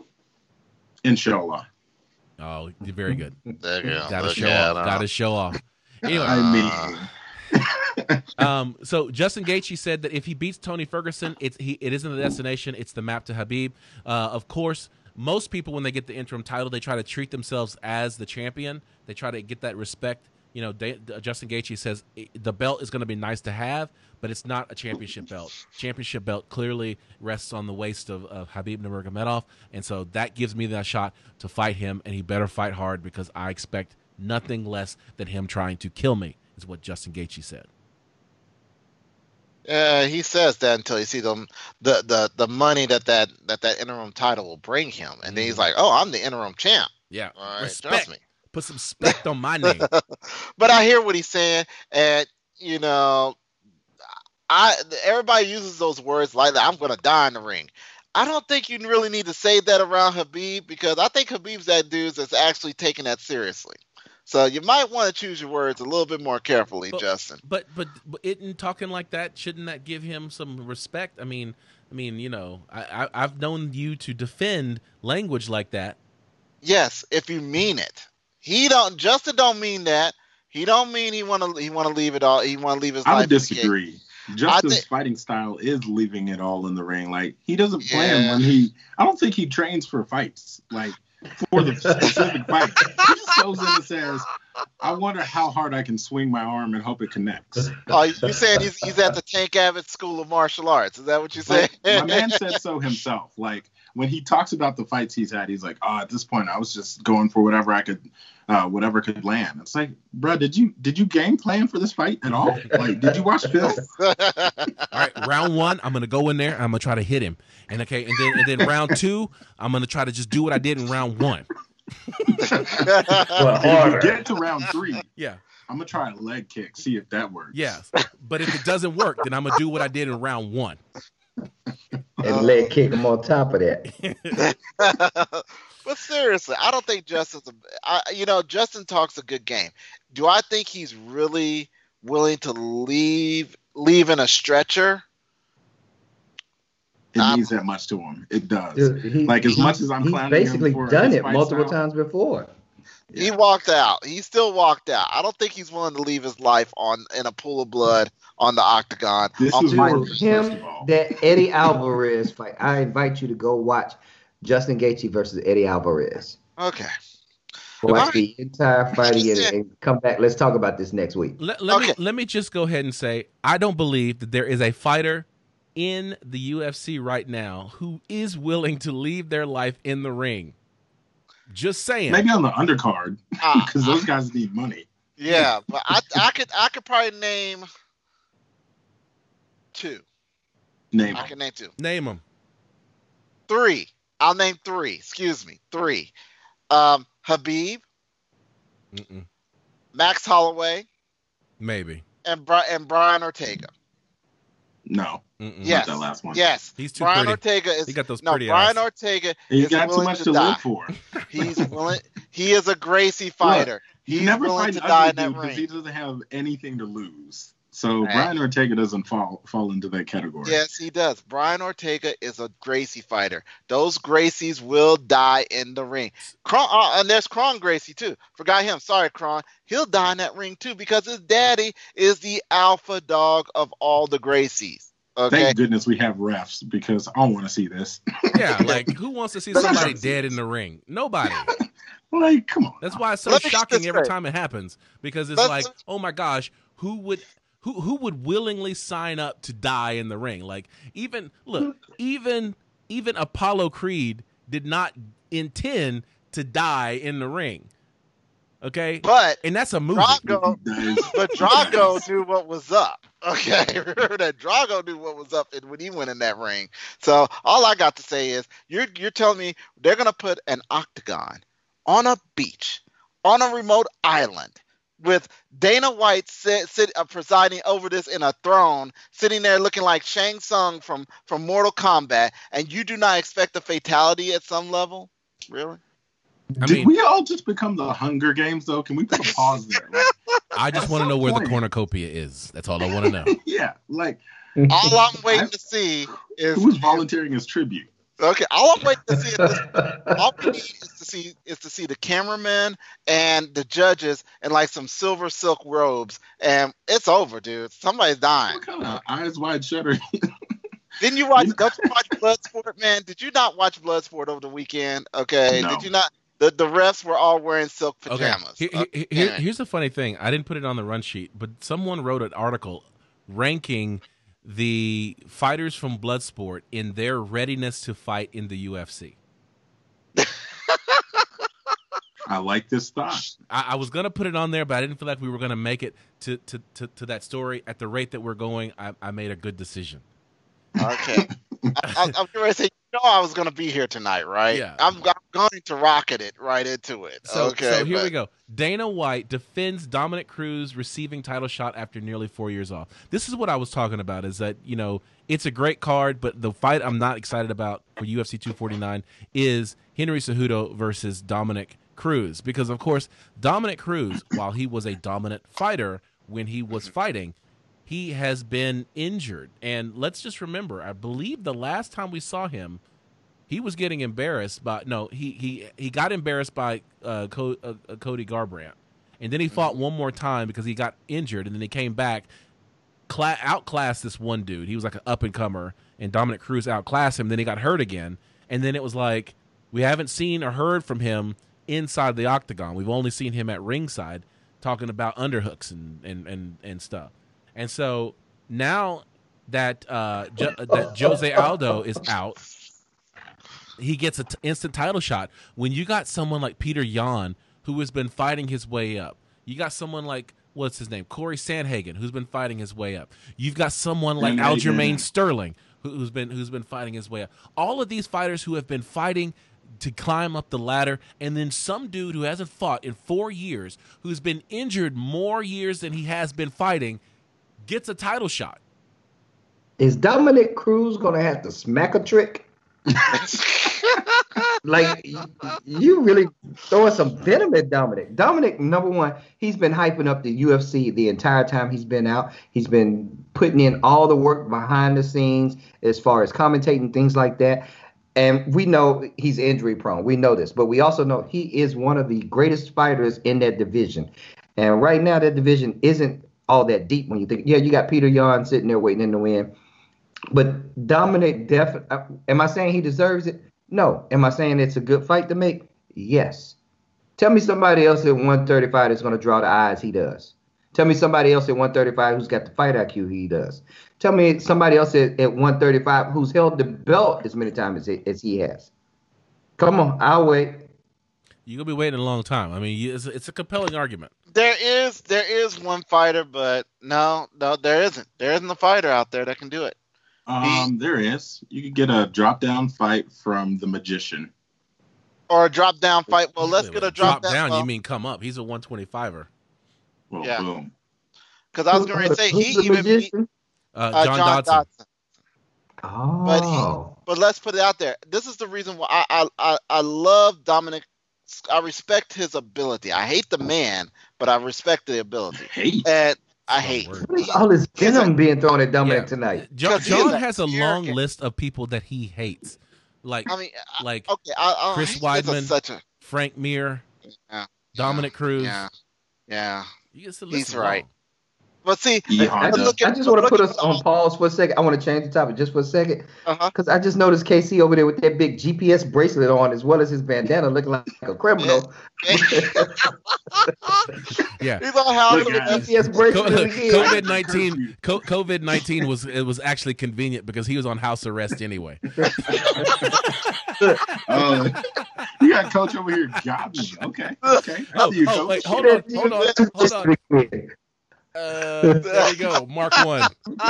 Inshallah. Oh, you're very good. There you go. Got to Look show at off. him. Got to show off. Anyway, I mean, Um, so Justin Gaethje said that if he beats Tony Ferguson, it's he it isn't the destination, it's the map to Khabib. Uh, of course, most people when they get the interim title, they try to treat themselves as the champion. They try to get that respect. You know, Da- Justin Gaethje says the belt is going to be nice to have, but it's not a championship belt. Championship belt clearly rests on the waist of, of Khabib Nurmagomedov, and so that gives me that shot to fight him, and he better fight hard because I expect nothing less than him trying to kill me, is what Justin Gaethje said. Uh, he says that until he sees them the, the the money that that, that that interim title will bring him, and then he's like, "Oh, I'm the interim champ." Yeah, All right, respect. trust me. Put some respect on my name. But I hear what he's saying, and you know, I everybody uses those words lightly. I'm going to die in the ring. I don't think you really need to say that around Khabib because I think Khabib's that dude that's actually taking that seriously. So you might want to choose your words a little bit more carefully, But- Justin. But but but in talking like that, shouldn't that give him some respect? I mean, I mean, you know, I, I I've known you to defend language like that. Yes, if you mean it. He don't. Justin don't mean that. He don't mean he want to. He want to leave it all. He want to leave his I life. would in the game. disagree. Justin's think- fighting style is leaving it all in the ring. Like he doesn't plan Yeah. when he. I don't think he trains for fights. Like for the specific fight, he just goes in and says, "I wonder how hard I can swing my arm and hope it connects." Oh, you saying he's he's at the Tank Abbott School of Martial Arts? Is that what you say? Like, my man said so himself. Like when he talks about the fights he's had, he's like, "Oh, at this point, I was just going for whatever I could, uh, whatever could land." It's like, bro, did you did you game plan for this fight at all? Like, did you watch film? All right, round one, I'm gonna go in there. I'm gonna try to hit him, and okay, and then and then round two, I'm gonna try to just do what I did in round one. Well, If we harder. get to round three, Yeah, I'm gonna try a leg kick, see if that works. yes. But if it doesn't work, then I'm gonna do what I did in round one. And leg kick him on top of that. But seriously, I don't think Justin's. A, I, you know, Justin talks a good game. Do I think he's really willing to leave leave in a stretcher? It Um, means that much to him. It does. Dude, he- Like, as he- much as I'm he's clowning him basically for done his it fight multiple style. times before. He Yeah. walked out. He still walked out. I don't think he's willing to leave his life on in a pool of blood on the octagon. This On was my Dude, first him, of all. that Eddie Alvarez fight. I invite you to go watch Justin Gaethje versus Eddie Alvarez. Okay. Watch Alright. the entire fight again Just- and come back. Let's talk about this next week. Let, let me Okay. let me just go ahead and say I don't believe that there is a fighter in the U F C right now who is willing to leave their life in the ring. Just saying. Maybe on the undercard Ah, because those guys need money. yeah, but I I could I could probably name two. Name I them. can name two. Name them. Three. I'll name three. Excuse me. Three. Um, Habib, Mm-mm. Max Holloway, Maybe. and Bri- and Brian Ortega. No. Mm-mm. Yes. that last one. Yes. He's too Brian pretty. Ortega is He got those no. pretty Brian eyes. Ortega You is got too willing much to, to die. live for. He's willing. He is a Gracie fighter. You He's never willing fight to an die ugly in that dude because he ring. doesn't have anything to lose. So Right. Brian Ortega doesn't fall fall into that category. Yes, he does. Brian Ortega is a Gracie fighter. Those Gracies will die in the ring. Kron, uh, and there's Kron Gracie too. Forgot him. Sorry, Kron. He'll die in that ring too because his daddy is the alpha dog of all the Gracies. Okay. Thank goodness we have refs because I don't want to see this. Yeah, like who wants to see somebody dead in the ring? Nobody. Like, come on. That's why it's so Let me get shocking this every straight. time it happens because it's Let's- like, oh my gosh, who would who who would willingly sign up to die in the ring? Like even look, even even Apollo Creed did not intend to die in the ring. Okay? But And that's a movie. Drago, That but Drago knew what was up. Okay, remember that Drago knew what was up when he went in that ring. So all I got to say is, you're you're telling me they're gonna put an octagon on a beach, on a remote island, with Dana White sit, sit, uh, presiding over this in a throne, sitting there looking like Shang Tsung from from Mortal Kombat, and you do not expect a fatality at some level? Really? I Did mean- we all just become the Hunger Games though? Can we put a pause there? Like, I just At want to some know where the point- cornucopia is. That's all I want to know. yeah, like All I'm waiting to see is who's volunteering as tribute? okay. All I'm waiting to see at this all we need is to see is to see the cameramen and the judges in like some silver silk robes, and it's over, dude. Somebody's dying. What kind of eyes wide shut are you? Didn't you watch? You- Don't you watch Bloodsport, man? Did you not watch Bloodsport over the weekend? Okay. No. Did you not? The the refs were all wearing silk Okay. pajamas. Here- here- Okay. here- here's the funny thing. I didn't put it on the run sheet, but someone wrote an article ranking the fighters from Bloodsport in their readiness to fight in the U F C. I like this thought. I, I was gonna put it on there, but I didn't feel like we were gonna make it to to, to, to that story at the rate that we're going. I, I made a good decision. Okay. I, I, I'm going to say, you know, I was going to be here tonight, right? Yeah. I'm, I'm going to rocket it right into it. So, okay. so here but- we go. Dana White defends Dominic Cruz receiving title shot after nearly four years off. This is what I was talking about, is that, you know, it's a great card, but the fight I'm not excited about for U F C two forty-nine is Henry Cejudo versus Dominic Cruz. Because, of course, Dominic Cruz, while he was a dominant fighter when he was fighting, he has been injured. And let's just remember, I believe the last time we saw him, he was getting embarrassed by no, he he he got embarrassed by uh, Co- uh, uh, Cody Garbrandt, and then he fought one more time because he got injured, and then he came back, cla- outclassed this one dude. He was like an up and comer, and Dominic Cruz outclassed him. Then he got hurt again, and then it was like we haven't seen or heard from him inside the octagon. We've only seen him at ringside talking about underhooks and and and, and stuff. And so now that uh, jo- that Jose Aldo is out, he gets an t- instant title shot. When you got someone like Peter Yan, who has been fighting his way up, you got someone like, what's his name, Corey Sandhagen, who's been fighting his way up. You've got someone like Sandhagen. Aljamain Sterling, who, who's been who's been fighting his way up. All of these fighters who have been fighting to climb up the ladder, and then some dude who hasn't fought in four years, who's been injured more years than he has been fighting, gets a title shot. Is Dominic Cruz gonna have to smack a trick? Like you, you really throwing some venom at Dominic. Dominic, number one, he's been hyping up the U F C the entire time he's been out. He's been putting in all the work behind the scenes as far as commentating, things like that. And we know he's injury prone. We know this, but we also know he is one of the greatest fighters in that division. And right now, that division isn't all that deep when you think, yeah, you got Peter Yan sitting there waiting in the win. But Dominic, def- am I saying he deserves it? No. Am I saying it's a good fight to make? Yes. Tell me somebody else at one thirty-five that's going to draw the eyes he does. Tell me somebody else at one thirty-five who's got the fight I Q he does. Tell me somebody else at, at one thirty-five who's held the belt as many times as he, as he has. Come on, I'll wait. You're going to be waiting a long time. I mean, you- it's, it's a compelling argument. There is there is one fighter, but no, no, there isn't. There isn't a fighter out there that can do it. Um, there is. You could get a drop down fight from the Magician. Or a drop down fight. Well, let's Wait, get wait, a drop, drop down. well, You mean come up? He's a one twenty-five-er. Well, Yeah. boom. Because I was going to say Who's he the even beat magician? Uh, uh, John, John Dodson. Dodson. Oh. But he, but let's put it out there. This is the reason why I I, I, I love Dominic. I respect his ability. I hate the man, but I respect the ability. Hate. And I Strong hate. word. What is all this venom being thrown at Dominic Yeah. tonight? John, 'Cause he is John a has a long arrogant- list of people that he hates, like I mean, I- like okay, I, I, Chris he's just a- Weidman, such a Frank Mir, yeah, Dominic Cruz. yeah, yeah. You get the He's list right. long. But see, E I Honda. just, look at- I just want to look put at- us on pause for a second. I want to change the topic just for a second uh-huh. because I just noticed K C over there with that big G P S bracelet on as well as his bandana looking like a criminal. Yeah. He's on house Look, arrest. guys. G P S bracelet again. COVID nineteen. COVID nineteen was it was actually convenient because he was on house arrest anyway. Oh, you got Coach over here jobbing. Okay. Okay. I Oh, see you, oh Coach. wait, hold on, hold on, hold on. Uh, there you go. Mark one.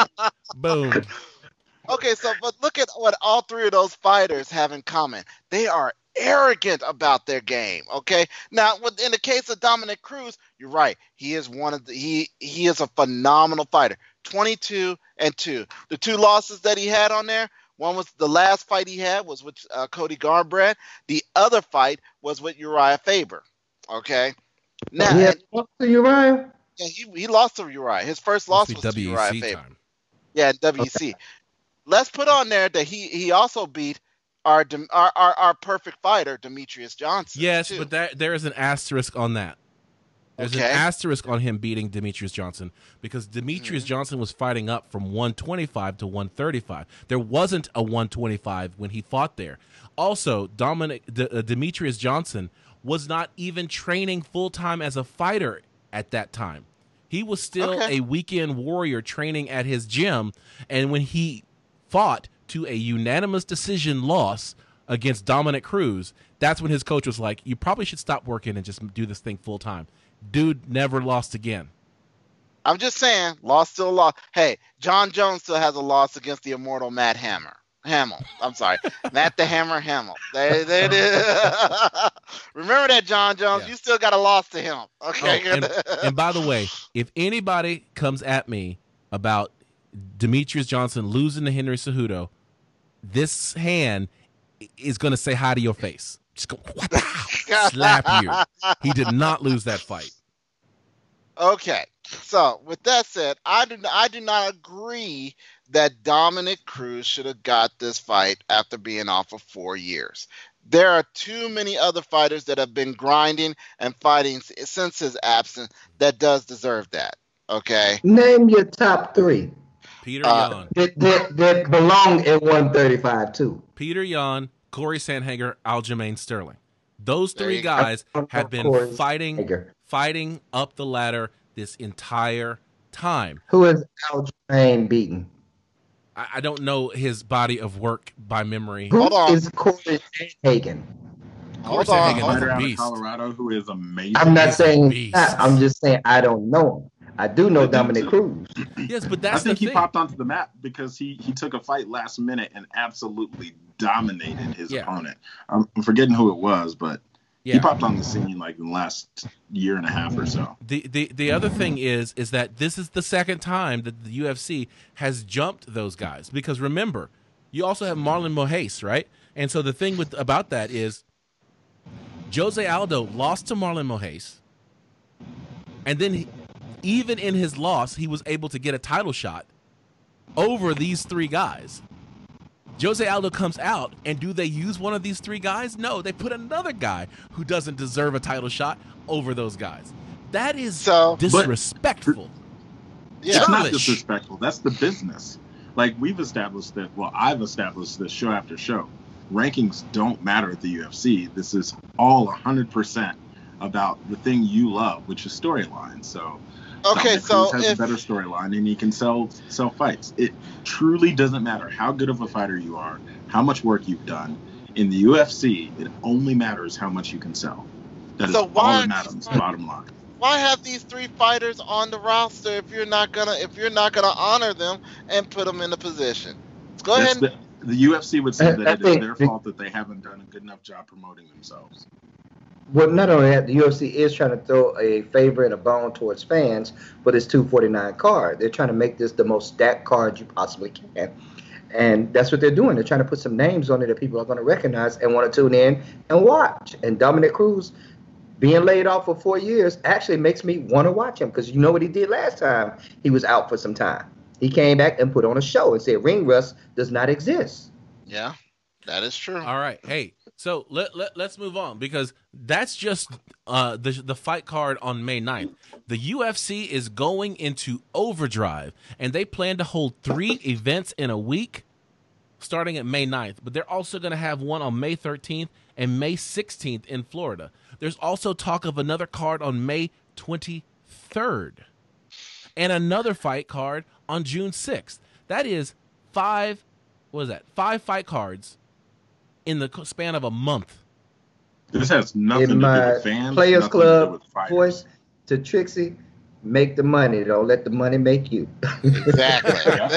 Boom. Okay, so but look at what all three of those fighters have in common. They are arrogant about their game. Okay, now with- in the case of Dominic Cruz, you're right. He is one of the he he is a phenomenal fighter. twenty-two and two. The two losses that he had on there. One was the last fight he had was with uh, Cody Garbrandt. The other fight was with Uriah Faber. Okay, now He and- had lost to Uriah? yeah, he he lost to Uriah. His first loss Must was be to W E Uriah C Faber. time. Yeah, W C. Let's put on there that he he also beat our Dem- our, our our perfect fighter Demetrius Johnson. Yes, too. but that, there is an asterisk on that. There's Okay. an asterisk on him beating Demetrius Johnson because Demetrius Mhm. Johnson was fighting up from one twenty-five to one thirty-five. There wasn't a one twenty-five when he fought there. Also, Dominic D- uh, Demetrius Johnson was not even training full time as a fighter at that time. He was still Okay. a weekend warrior training at his gym, and when he fought to a unanimous decision loss against Dominic Cruz, that's when his coach was like, you probably should stop working and just do this thing full time. Dude never lost again. I'm just saying, loss still a loss. Hey, John Jones still has a loss against the immortal Matt Hammer. Hamill. I'm sorry, Matt the Hammer Hamill. There, there it is. Remember that, John Jones. Yeah. You still got a loss to him. Okay. Oh, and, and by the way, if anybody comes at me about Demetrius Johnson losing to Henry Cejudo, this hand is going to say hi to your face. Just go, wow, slap you. He did not lose that fight. Okay, so with that said, I do I do not agree that Dominic Cruz should have got this fight after being off for four years. There are too many other fighters that have been grinding and fighting s- since his absence that does deserve that. Okay, Name your top three Peter Uh, Yan, that, that, that belong at one thirty-five too. Peter Yan, Corey Sandhager, Aljamain Sterling. Those There three you go. guys have been Corey fighting, Sandhager. fighting up the ladder this entire time. Who is Aljamain beaten? I, I don't know his body of work by memory. Who Hold on. is Corey Hagen? hold Corey on. Sandhagen Hold is Fighter a out of beast. Colorado who is amazing. I'm not He's a saying beast. that. I'm just saying I don't know him. I do know I do Dominic too. Cruz. Yes, but I that's think the he thing. popped onto the map because he, he took a fight last minute and absolutely dominated his Yeah. opponent. I'm, I'm forgetting who it was, but he Yeah. popped on the scene like in the last year and a half or so. The, the the other thing is is that this is the second time that the U F C has jumped those guys, because remember, you also have Marlon Moraes, right? And so the thing with about that is Jose Aldo lost to Marlon Moraes, and then he, even in his loss, he was able to get a title shot over these three guys. Jose Aldo comes out, and do they use one of these three guys? No, they put another guy who doesn't deserve a title shot over those guys. That is So- disrespectful. Yeah. It's not Churlish. disrespectful. That's the business. Like we've established that. Well, I've established this show after show. Rankings don't matter at the U F C. This is all one hundred percent about the thing you love, which is storyline. So, Okay, Dominic so Cruz has if a better storyline, and he can sell sell fights. It truly doesn't matter how good of a fighter you are, how much work you've done. In the U F C, it only matters how much you can sell. That is So all why- that matters. Bottom line. why have these three fighters on the roster if you're not gonna if you're not gonna honor them and put them in a position? Go That's ahead. The, the U F C would say I- that I it is think their the- fault that they haven't done a good enough job promoting themselves. Well, not only that, the U F C is trying to throw a favor and a bone towards fans for this two forty-nine card. They're trying to make this the most stacked card you possibly can. And that's what they're doing. They're trying to put some names on it that people are going to recognize and want to tune in and watch. And Dominic Cruz being laid off for four years actually makes me want to watch him, because you know what he did last time he was out for some time. He came back and put on a show and said ring rust does not exist. Yeah, that is true. All right. Hey, so let, let, let's move on, because that's just uh, the, the fight card on May ninth. The U F C is going into overdrive, and they plan to hold three events in a week starting at May ninth. But they're also going to have one on May thirteenth and May sixteenth in Florida. There's also talk of another card on May twenty-third and another fight card on June sixth. That is five, what is that? Five fight cards in the span of a month. This has nothing In to do my with fans. Players nothing to do Club with fighters. voice to Trixie, make the money. Don't let the money make you. Exactly.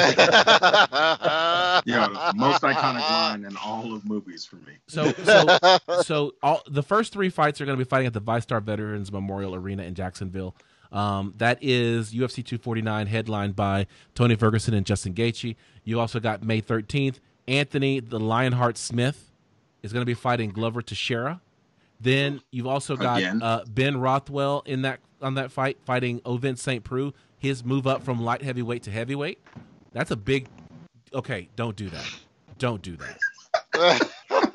Yeah, most iconic line in all of movies for me. So, so, so all the first three fights are going to be fighting at the VyStar Veterans Memorial Arena in Jacksonville. Um, that is U F C two forty-nine, headlined by Tony Ferguson and Justin Gaethje. You also got May thirteenth, Anthony the Lionheart Smith is going to be fighting Glover Teixeira. Then you've also got uh, Ben Rothwell in that on that fight, fighting Ovince Saint Preux. His move up from light heavyweight to heavyweight. That's a big. Okay, don't do that. Don't do that.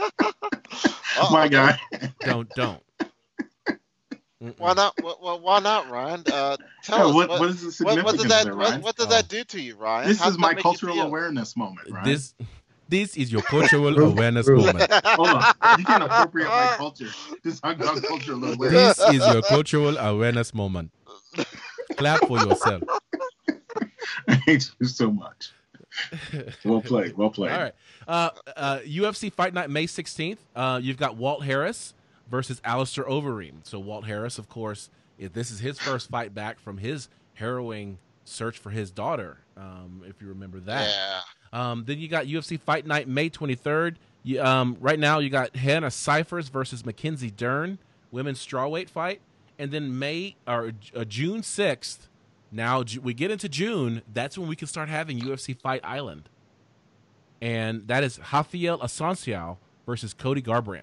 My guy. Don't don't. Mm-mm. Why not? Well, why not, Ryan? Uh, tell Yeah, us what, what, what is the what, significance what does that there, what, Ryan? what does Oh. that do to you, Ryan? This How is does my that make you cultural feel? awareness moment, Ryan. This this is your cultural Roof, awareness roof. moment. Hold on. You can't appropriate my culture to talk about cultural awareness. This is your cultural awareness moment. Clap for yourself. I hate you so much. Well played. Well played. All right. Uh, uh, U F C Fight Night May sixteenth. Uh, you've got Walt Harris versus Alistair Overeem. So Walt Harris, of course, if this is his first fight back from his harrowing search for his daughter, um, if you remember that. Yeah. Um, then you got U F C Fight Night May twenty-third. You, um, right now you got Hannah Cyphers versus Mackenzie Dern, women's strawweight fight. And then May or uh, June sixth. Now Ju- we get into June. That's when we can start having U F C Fight Island, and that is Rafael Assunção versus Cody Garbrandt.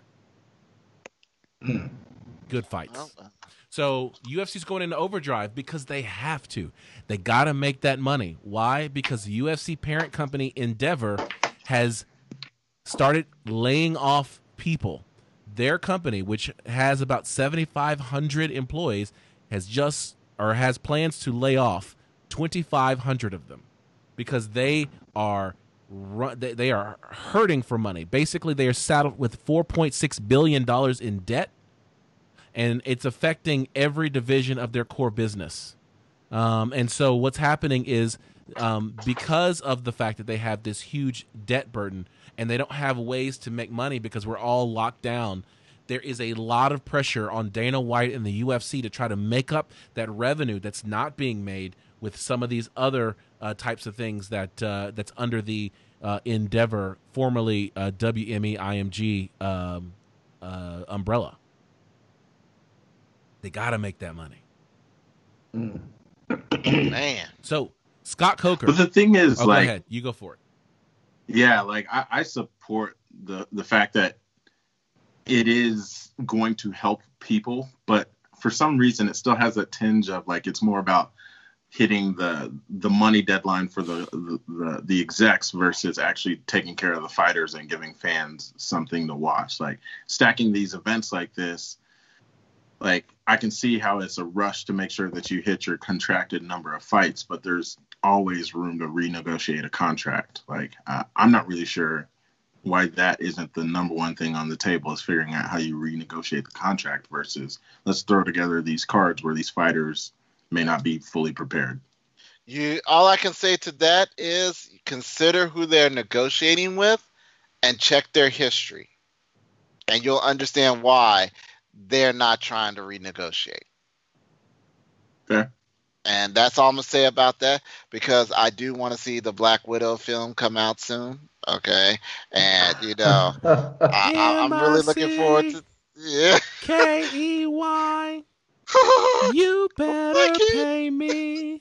Good fights. Well, uh, So U F C's going into overdrive because they have to. They got to make that money. Why? Because the U F C parent company Endeavor has started laying off people. Their company, which has about seventy-five hundred employees, has just or has plans to lay off twenty-five hundred of them because they are run, they, they are hurting for money. Basically, they are saddled with four point six billion dollars in debt, and it's affecting every division of their core business. Um, and so what's happening is um, because of the fact that they have this huge debt burden and they don't have ways to make money because we're all locked down, there is a lot of pressure on Dana White and the U F C to try to make up that revenue that's not being made with some of these other uh, types of things that uh, that's under the uh, Endeavor, formerly uh, W M E I M G um, uh, umbrella. They got to make that money. man. So Scott Coker. But the thing is, oh, like, go ahead. You go for it. yeah, like I, I support the the fact that it is going to help people, but for some reason it still has a tinge of like it's more about hitting the the money deadline for the the, the the execs versus actually taking care of the fighters and giving fans something to watch. Like stacking these events like this, like I can see how it's a rush to make sure that you hit your contracted number of fights, but there's always room to renegotiate a contract. Like uh, I'm not really sure why that isn't the number one thing on the table, is figuring out how you renegotiate the contract versus let's throw together these cards where these fighters may not be fully prepared. You all I can say to that is consider who they're negotiating with and check their history. And you'll understand why they're not trying to renegotiate. Fair. And that's all I'm gonna say about that, because I do want to see the Black Widow film come out soon. Okay, and you know, I, I, I'm really looking forward to. Yeah. K E Y. You better pay me.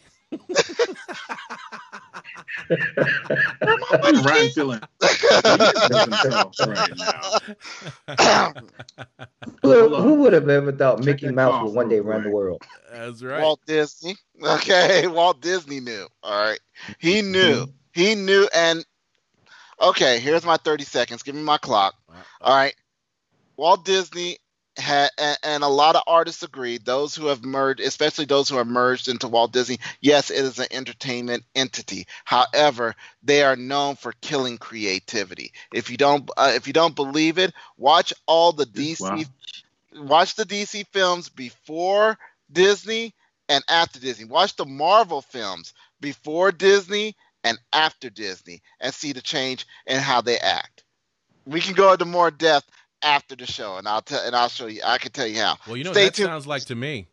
Ryan feeling right now. Who, who would have ever thought Mickey Mouse would one day run the world? That's right. Walt Disney. Okay, Walt Disney knew. All right, he knew. He knew. And okay, here's my thirty seconds. Give me my clock. All right, Walt Disney had, and, and a lot of artists agreed. Those who have merged, especially those who have merged into Walt Disney, yes, it is an entertainment entity. However, they are known for killing creativity. If you don't, uh, if you don't believe it, watch all the D C, wow. watch the D C films before Disney and after Disney. Watch the Marvel films before Disney and after Disney, and see the change in how they act. We can go into more depth after the show, and I'll tell and I'll show you. I can tell you how. Well, you know Stay what that tuned. sounds like to me.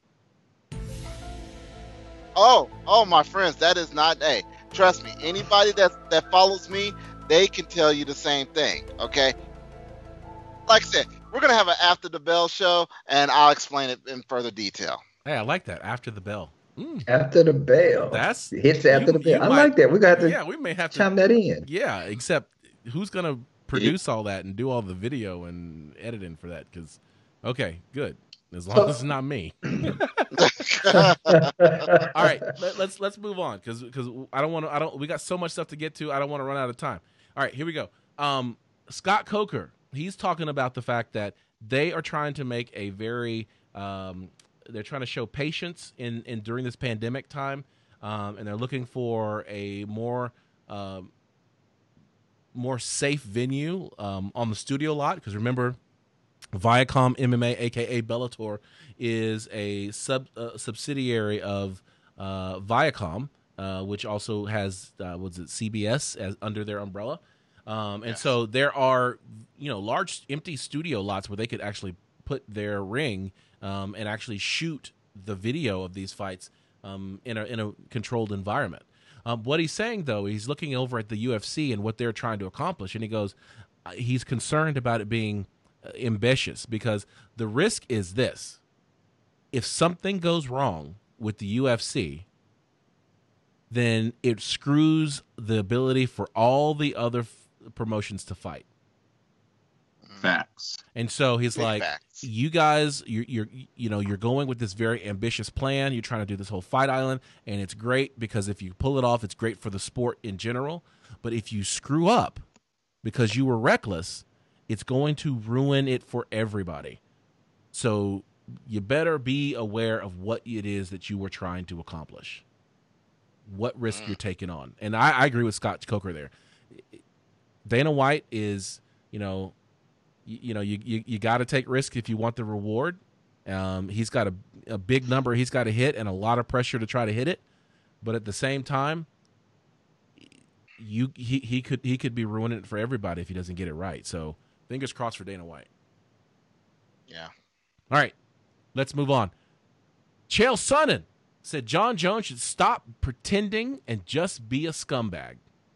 Oh, oh, my friends, that is not. Hey, trust me. Anybody that that follows me, they can tell you the same thing. Okay. Like I said, we're gonna have an After the Bell show, and I'll explain it in further detail. Hey, I like that. After the bell. Mm. After the bell. That's hits after you, the bell. I might, like that. We got to. Yeah, we may have to chime that in. Yeah, except who's gonna produce all that and do all the video and editing for that? Because okay, good. As long as it's not me. All right, let, let's let's move on because because I don't want to. I don't. We got so much stuff to get to. I don't want to run out of time. All right, here we go. Um, Scott Coker. He's talking about the fact that they are trying to make a very. Um, they're trying to show patience in in during this pandemic time, um, and they're looking for a more. Um, more safe venue um, on the studio lot, because remember, Viacom M M A, aka Bellator, is a sub uh, subsidiary of uh, Viacom, uh, which also has uh, what's it C B S as under their umbrella, um, and yes. So there are you know large empty studio lots where they could actually put their ring um, and actually shoot the video of these fights um, in a in a controlled environment. Um, what he's saying, though, he's looking over at the U F C and what they're trying to accomplish, and he goes, uh, he's concerned about it being uh, ambitious, because the risk is this. If something goes wrong with the U F C, then it screws the ability for all the other f- promotions to fight. Facts. And so he's Big like, facts. you guys, you're, you're, you know, you're going with this very ambitious plan. You're trying to do this whole Fight Island, and it's great because if you pull it off, it's great for the sport in general. But if you screw up because you were reckless, it's going to ruin it for everybody. So you better be aware of what it is that you were trying to accomplish, what risk mm. you're taking on. And I, I agree with Scott Coker there. Dana White is, you know, You, you know, you you, you got to take risk if you want the reward. Um, he's got a, a big number he's got to hit and a lot of pressure to try to hit it. But at the same time, you he, he could he could be ruining it for everybody if he doesn't get it right. So fingers crossed for Dana White. Yeah. All right, let's move on. Chael Sonnen said John Jones should stop pretending and just be a scumbag.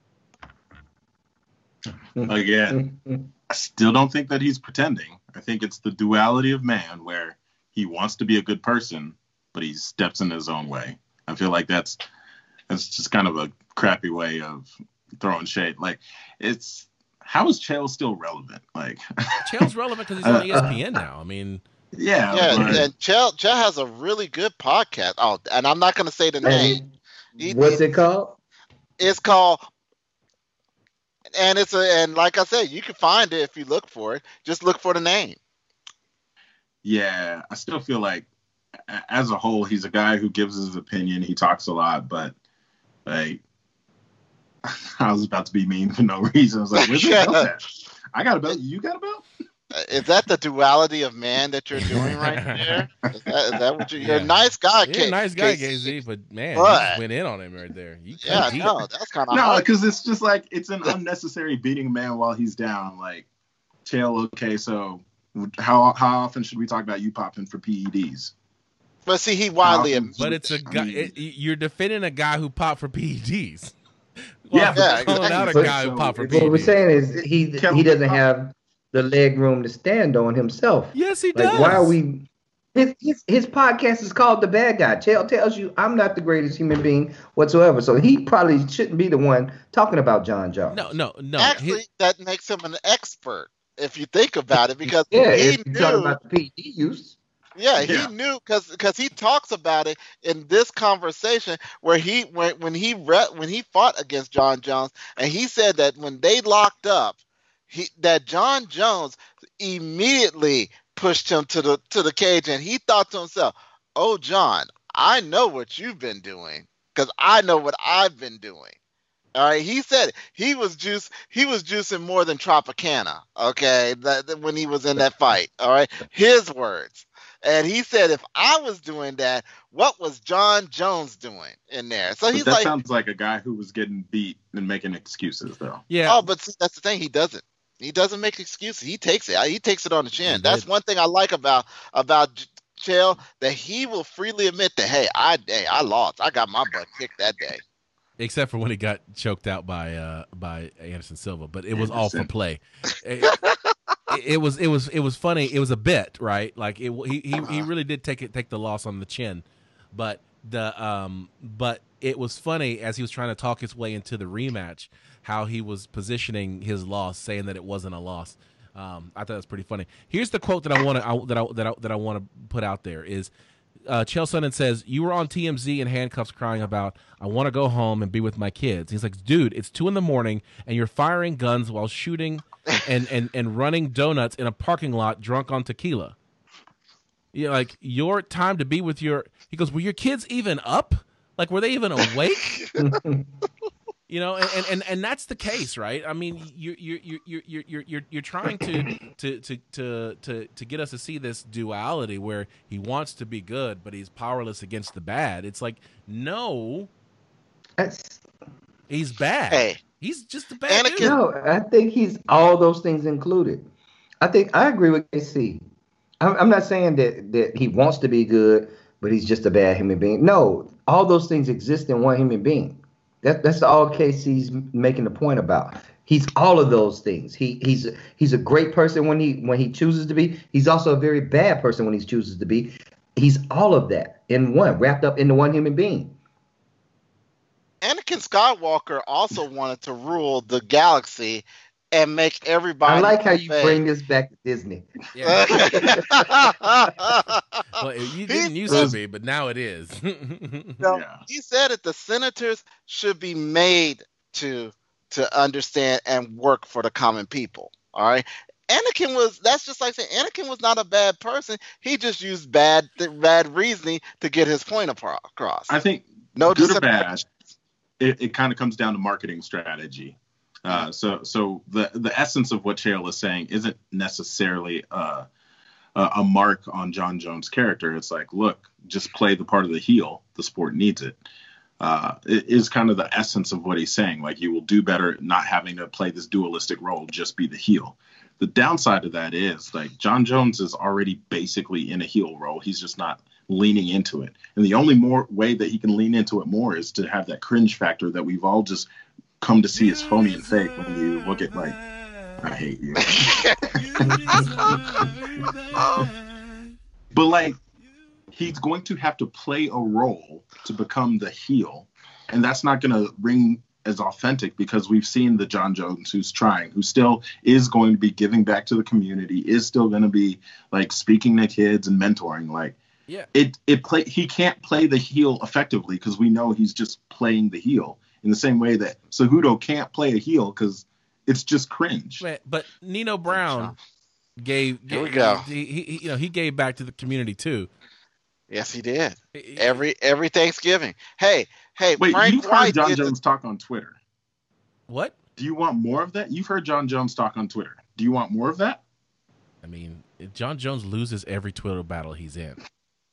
Again, I still don't think that he's pretending. I think it's the duality of man where he wants to be a good person, but he steps in his own way. I feel like that's that's just kind of a crappy way of throwing shade. Like, it's how is Chael still relevant? Like, Chael's relevant because he's on E S P N now. I mean, yeah, yeah. but, And Chael Chael has a really good podcast. Oh, and I'm not going to say the name. He, What's it called? It's called. And it's a and like I said, you can find it if you look for it. Just look for the name. Yeah, I still feel like, as a whole, he's a guy who gives his opinion. He talks a lot, but like, I was about to be mean for no reason. I was like, "Where's the belt at? I got a belt. You got a belt?" Is that the duality of man that you're doing right there? Is that, is that what you're? You're Yeah. a nice guy, You're K- a nice guy, K K C. Z, but man, But- you just went in on him right there. You cut Yeah, deep. no, that's kind of No, hard. because it's just like it's an unnecessary beating a man while he's down. Like, Chael, okay, so how how often should we talk about you popping for P E Ds? But see, he widely Um, admits. But it's a guy. It, you're defending a guy who popped for P E Ds. Yeah, Yeah, calling out a exactly. guy who So, popped for What P E Ds. we're saying is he Kevin, he doesn't have the leg room to stand on himself. Yes, he Like, does. why are we? His, his his podcast is called The Bad Guy. Tell tells you I'm not the greatest human being whatsoever. So he probably shouldn't be the one talking about John Jones. No, no, no. Actually, His- that makes him an expert if you think about it, because Yeah, he if you're talking knew. about the P E D use. Yeah, Yeah. he knew because because he talks about it in this conversation where he when when he re, when he fought against John Jones, and he said that when they locked up, he that John Jones immediately pushed him to the to the cage, and he thought to himself, "Oh, John, I know what you've been doing because I know what I've been doing." All right, he said it. he was juice. He was juicing more than Tropicana. Okay, that, that- when he was in that fight. All right, his words. And he said, if I was doing that, what was John Jones doing in there? So But he's that like, sounds like a guy who was getting beat and making excuses, though. yeah. oh, but see, that's the thing. He doesn't. He doesn't make excuses. He takes it. He takes it on the chin. He That's did. one thing I like about about Ch- Chael, that he will freely admit that, hey, I hey, I lost. I got my butt kicked that day. Except for when he got choked out by uh by Anderson Silva, but it was all for Anderson. play. It, it was it was it was funny. It was a bit, right? Like it, he he he really did take it take the loss on the chin, but the um but it was funny as he was trying to talk his way into the rematch, how he was positioning his loss, saying that it wasn't a loss. Um, I thought it was pretty funny. Here's the quote that I want to that I that I that I want to put out there is. Uh, Chael Sonnen says, you were on T M Z in handcuffs crying about, I want to go home and be with my kids. He's like, dude, it's two in the morning and you're firing guns while shooting and, and, and running donuts in a parking lot drunk on tequila. You're like, your time to be with your, he goes, were your kids even up? Like, were they even awake? You know, and, and, and, and that's the case, right? I mean, you're you're you're you're you're you're you're trying to to, to to to to get us to see this duality where he wants to be good, but he's powerless against the bad. It's like, no, That's, he's bad. Hey, He's just a bad Anakin- dude. no, I think he's all those things included. I think I agree with K C. I'm, I'm not saying that that he wants to be good, but he's just a bad human being. No, all those things exist in one human being. That, that's all K C's making the point about. He's all of those things. He he's he's a great person when he when he chooses to be. He's also a very bad person when he chooses to be. He's all of that in one, wrapped up into one human being. Anakin Skywalker also wanted to rule the galaxy and make everybody. I like how you obey. bring this back to Disney. Yeah. Well, you didn't He- used to be, but now it is. No, Yeah. he said that the senators should be made to to understand and work for the common people. All right. Anakin was that's just like saying Anakin was not a bad person. He just used bad bad reasoning to get his point apro- across. I think No good or dissent- bad, it, it kind of comes down to marketing strategy. Uh, so, so the the essence of what Chael is saying isn't necessarily uh, a, a mark on John Jones' character. It's like, look, just play the part of the heel. The sport needs it. Uh, it is kind of the essence of what he's saying. Like, you will do better not having to play this dualistic role. Just be the heel. The downside of that is, like, John Jones is already basically in a heel role. He's just not leaning into it. And the only more way that he can lean into it more is to have that cringe factor that we've all just come to see as phony and fake when you look at, like, I hate you. But, like, he's going to have to play a role to become the heel. And that's not going to ring as authentic because we've seen the John Jones who's trying, who still is going to be giving back to the community, is still going to be, like, speaking to kids and mentoring. Like, Yeah. it it play he can't play the heel effectively because we know he's just playing the heel in the same way that Cejudo can't play a heel because it's just cringe. But, but Nino Brown gave, Here we gave- go. He, he you know he gave back to the community too. Yes, he did. He- Every every Thanksgiving. Hey, hey, Wait, Frank you've heard White John did Jones talk on Twitter. What? Do you want more of that? You've heard John Jones talk on Twitter. Do you want more of that? I mean, John Jones loses every Twitter battle he's in.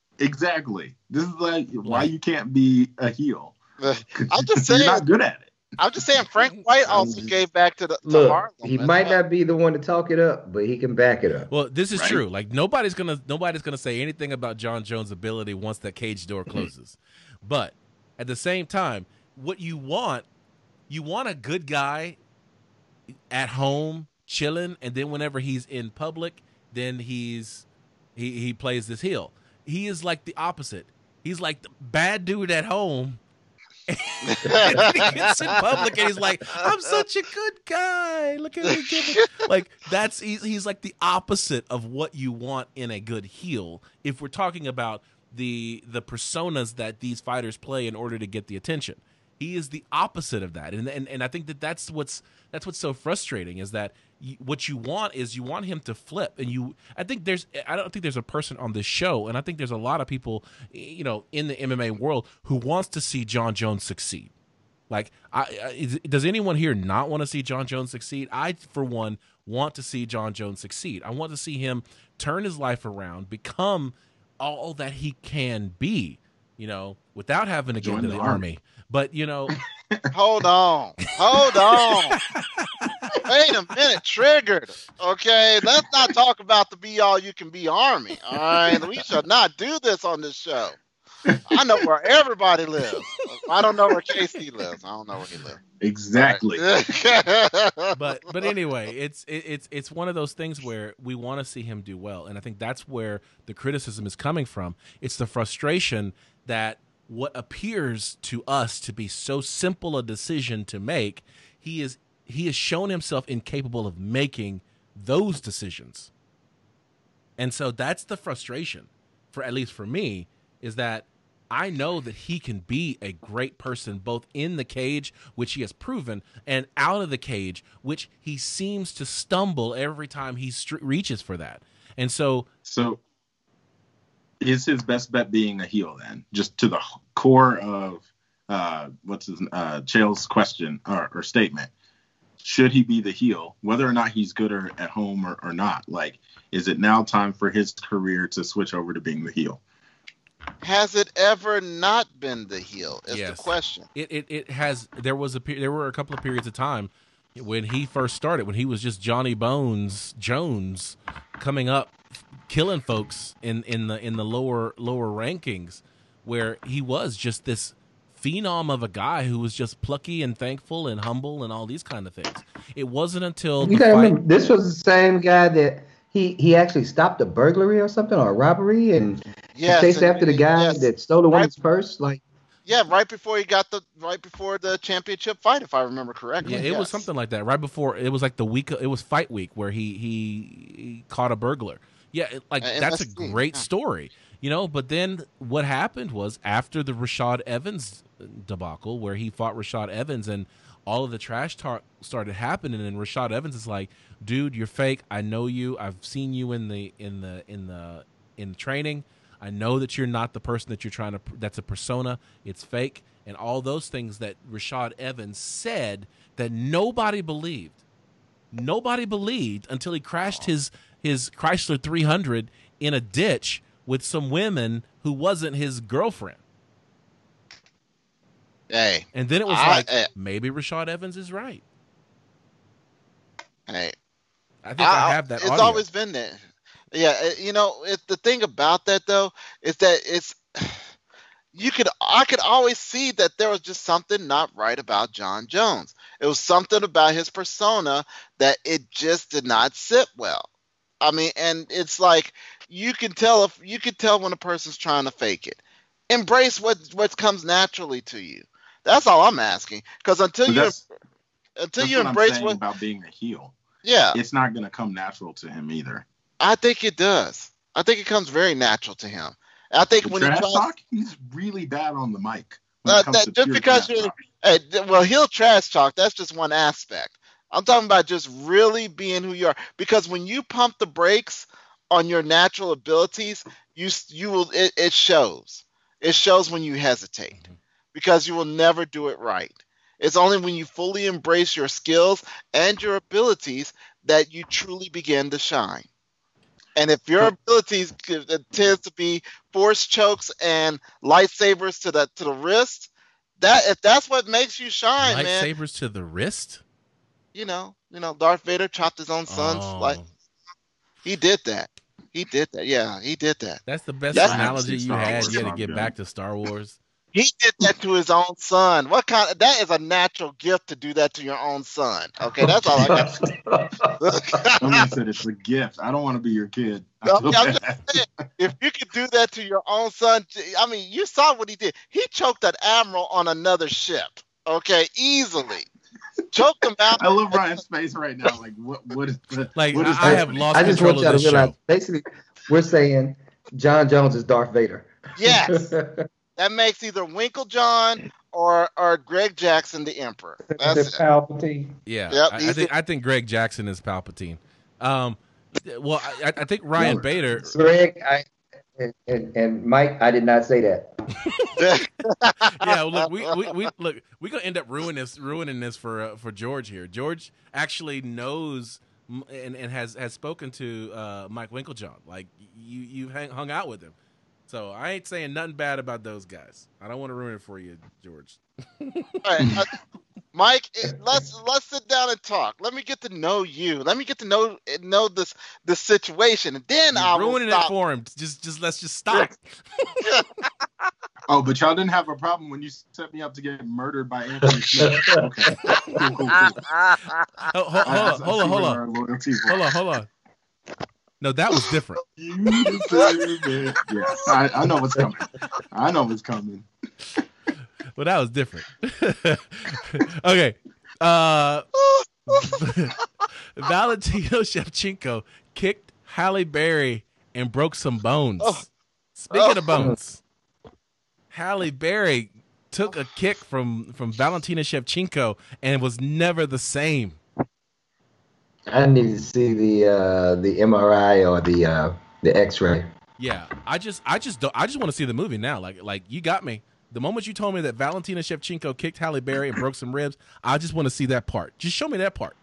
Exactly. This is like why Like- you can't be a heel. the- 'Cause I'm just you're saying. not good at it. I'm just saying Frank White I'm also just- gave back to the to Look, Harlem. he as might well. not be the one to talk it up, but he can back it up. Well, this is Right. true. Like nobody's gonna nobody's gonna say anything about John Jones' ability once that cage door closes. But at the same time, what you want, you want a good guy at home chilling, and then whenever he's in public, then he's he he plays this heel. He is like the opposite. He's like the bad dude at home. And then he gets in public and he's like, I'm such a good guy. Look at me. Give me. Like that's he's, he's like the opposite of what you want in a good heel. If we're talking about the the personas that these fighters play in order to get the attention, he is the opposite of that. And and, and I think that that's what's that's what's so frustrating is that you, what you want is you want him to flip. And you, I think there's, I don't think there's a person on this show, and I think there's a lot of people, you know, in the M M A world who wants to see John Jones succeed. Like, I, I is, does anyone here not want to see John Jones succeed? I, for one, want to see John Jones succeed. I want to see him turn his life around, become all that he can be, you know, without having to get Join into the the army. army. But, you know, Hold on. Hold on. Wait a minute. Triggered. Okay. Let's not talk about the be all you can be army. All right. We shall not do this on this show. I know where everybody lives. I don't know where K C lives. I don't know where he lives. Exactly. but but anyway, it's it, it's it's one of those things where we want to see him do well, and I think that's where the criticism is coming from. It's the frustration that what appears to us to be so simple a decision to make, he is he has shown himself incapable of making those decisions, and so that's the frustration, for at least for me, is that I know that he can be a great person both in the cage, which he has proven, and out of the cage, which he seems to stumble every time he st- reaches for that. And so, So, is his best bet being a heel then? Just to the core of uh, what's his uh, Chael's question or, or statement. Should he be the heel, whether or not he's good or at home or, or not? Like, is it now time for his career to switch over to being the heel? Has it ever not been the heel? Is Yes. the question. it, it, it has. There was a pe- there were a couple of periods of time when he first started, when he was just Johnny Bones Jones, coming up, killing folks in, in the in the lower lower rankings, where he was just this phenom of a guy who was just plucky and thankful and humble and all these kind of things. It wasn't until You the gotta fight. remember, this was the same guy that he he actually stopped a burglary or something or a robbery and Yes, chased and- after the guy yes. that stole the Right. woman's purse. Like, Yeah, right before he got the right before the championship fight, if I remember correctly. Yeah, it Yes. was something like that. Right before it was like the week. It was fight week where he he, he caught a burglar. Yeah, it, like Uh, that's a M S C, great yeah. story, you know. But then what happened was after the Rashad Evans debacle, where he fought Rashad Evans, and all of the trash talk started happening, and Rashad Evans is like, "Dude, you're fake. I know you. I've seen you in the in the in the in training. I know that you're not the person that you're trying to. That's a persona. It's fake." And all those things that Rashad Evans said that nobody believed. Nobody believed until he crashed his his Chrysler three hundred in a ditch with some women who wasn't his girlfriend. Hey, And then it was I- like, eh. maybe Rashad Evans is right. hey. I think I, have that It's audio. always been there. Yeah, uh, you know, it, the thing about that though is that it's you could I could always see that there was just something not right about John Jones. It was something about his persona that it just did not sit well. I mean, and it's like you can tell if you can tell when a person's trying to fake it. Embrace what what comes naturally to you. That's all I'm asking. Because until But you that's- until That's you what embrace I'm saying what about being a heel. yeah. It's not going to come natural to him either. I think it does. I think it comes very natural to him. I think The when he trash tries, talk, he's really bad on the mic. when it uh, comes that, to just pure because trash you're, talk. hey, th- well, he'll trash talk. That's just one aspect. I'm talking about just really being who you are. Because when you pump the brakes on your natural abilities, you s- you will it, it shows. It shows when you hesitate because you will never do it right. It's only when you fully embrace your skills and your abilities that you truly begin to shine. And if your abilities c- uh, tends to be force chokes and lightsabers to the to the wrist, that if that's what makes you shine, man. Lightsabers to the wrist. You know, you know, Darth Vader chopped his own son's Oh. like. He did that. He did that. Yeah, he did that. That's the best That's- analogy you Star had. Wars, You had so to get I'm back good. to Star Wars. He did that to his own son. What kind of that is a natural gift to do that to your own son. Okay, that's all I got. Someone said it's a gift. I don't want to be your kid. I No, feel I'm just bad. saying, if you could do that to your own son, I mean, you saw what he did. He choked an admiral on another ship. Okay, easily choked him out. I love Ryan's face right now. Like, what? What is the? Like what is I, I have happening? lost I just control want y'all of to this realize, show. basically, we're saying John Jones is Darth Vader. Yes, that makes either Winklejohn or or Greg Jackson the Emperor. That's it. Palpatine. Yeah, Yep, I, I he's think the- I think Greg Jackson is Palpatine. Um, well, I, I think Ryan No. Bader. Greg, I, and, and, and Mike, I did not say that. Yeah, look, we, we, we look, we're gonna end up ruining this, ruining this for uh, for George here. George actually knows m- and, and has has spoken to uh, Mike Winklejohn. Like you you hang, hung out with him, so I ain't saying nothing bad about those guys. I don't want to ruin it for you, George. All right, uh, Mike, eh, let's let's sit down and talk. Let me get to know you. Let me get to know know this this situation, and then I You're will ruining stop. it for him. Just just let's just stop. Oh, but y'all didn't have a problem when you set me up to get murdered by Anthony Smith. Okay. Cool, cool, cool. Oh, hold, I- hold, I- I on, see hold on, hold where on, our loyalty was. hold on, hold on. No, that was different. You deserve it. Yes, I, I know what's coming. I know what's coming. Well, that was different. Okay. Uh, Valentino Shevchenko kicked Halle Berry and broke some bones. Oh. Speaking Oh. of bones, Halle Berry took a kick from, from Valentina Shevchenko and was never the same. I need to see the uh, the M R I or the uh, the X-ray. Yeah, I just, I just don't, I just want to see the movie now. Like, like you got me. The moment you told me that Valentina Shevchenko kicked Halle Berry and broke some ribs, I just want to see that part. Just show me that part.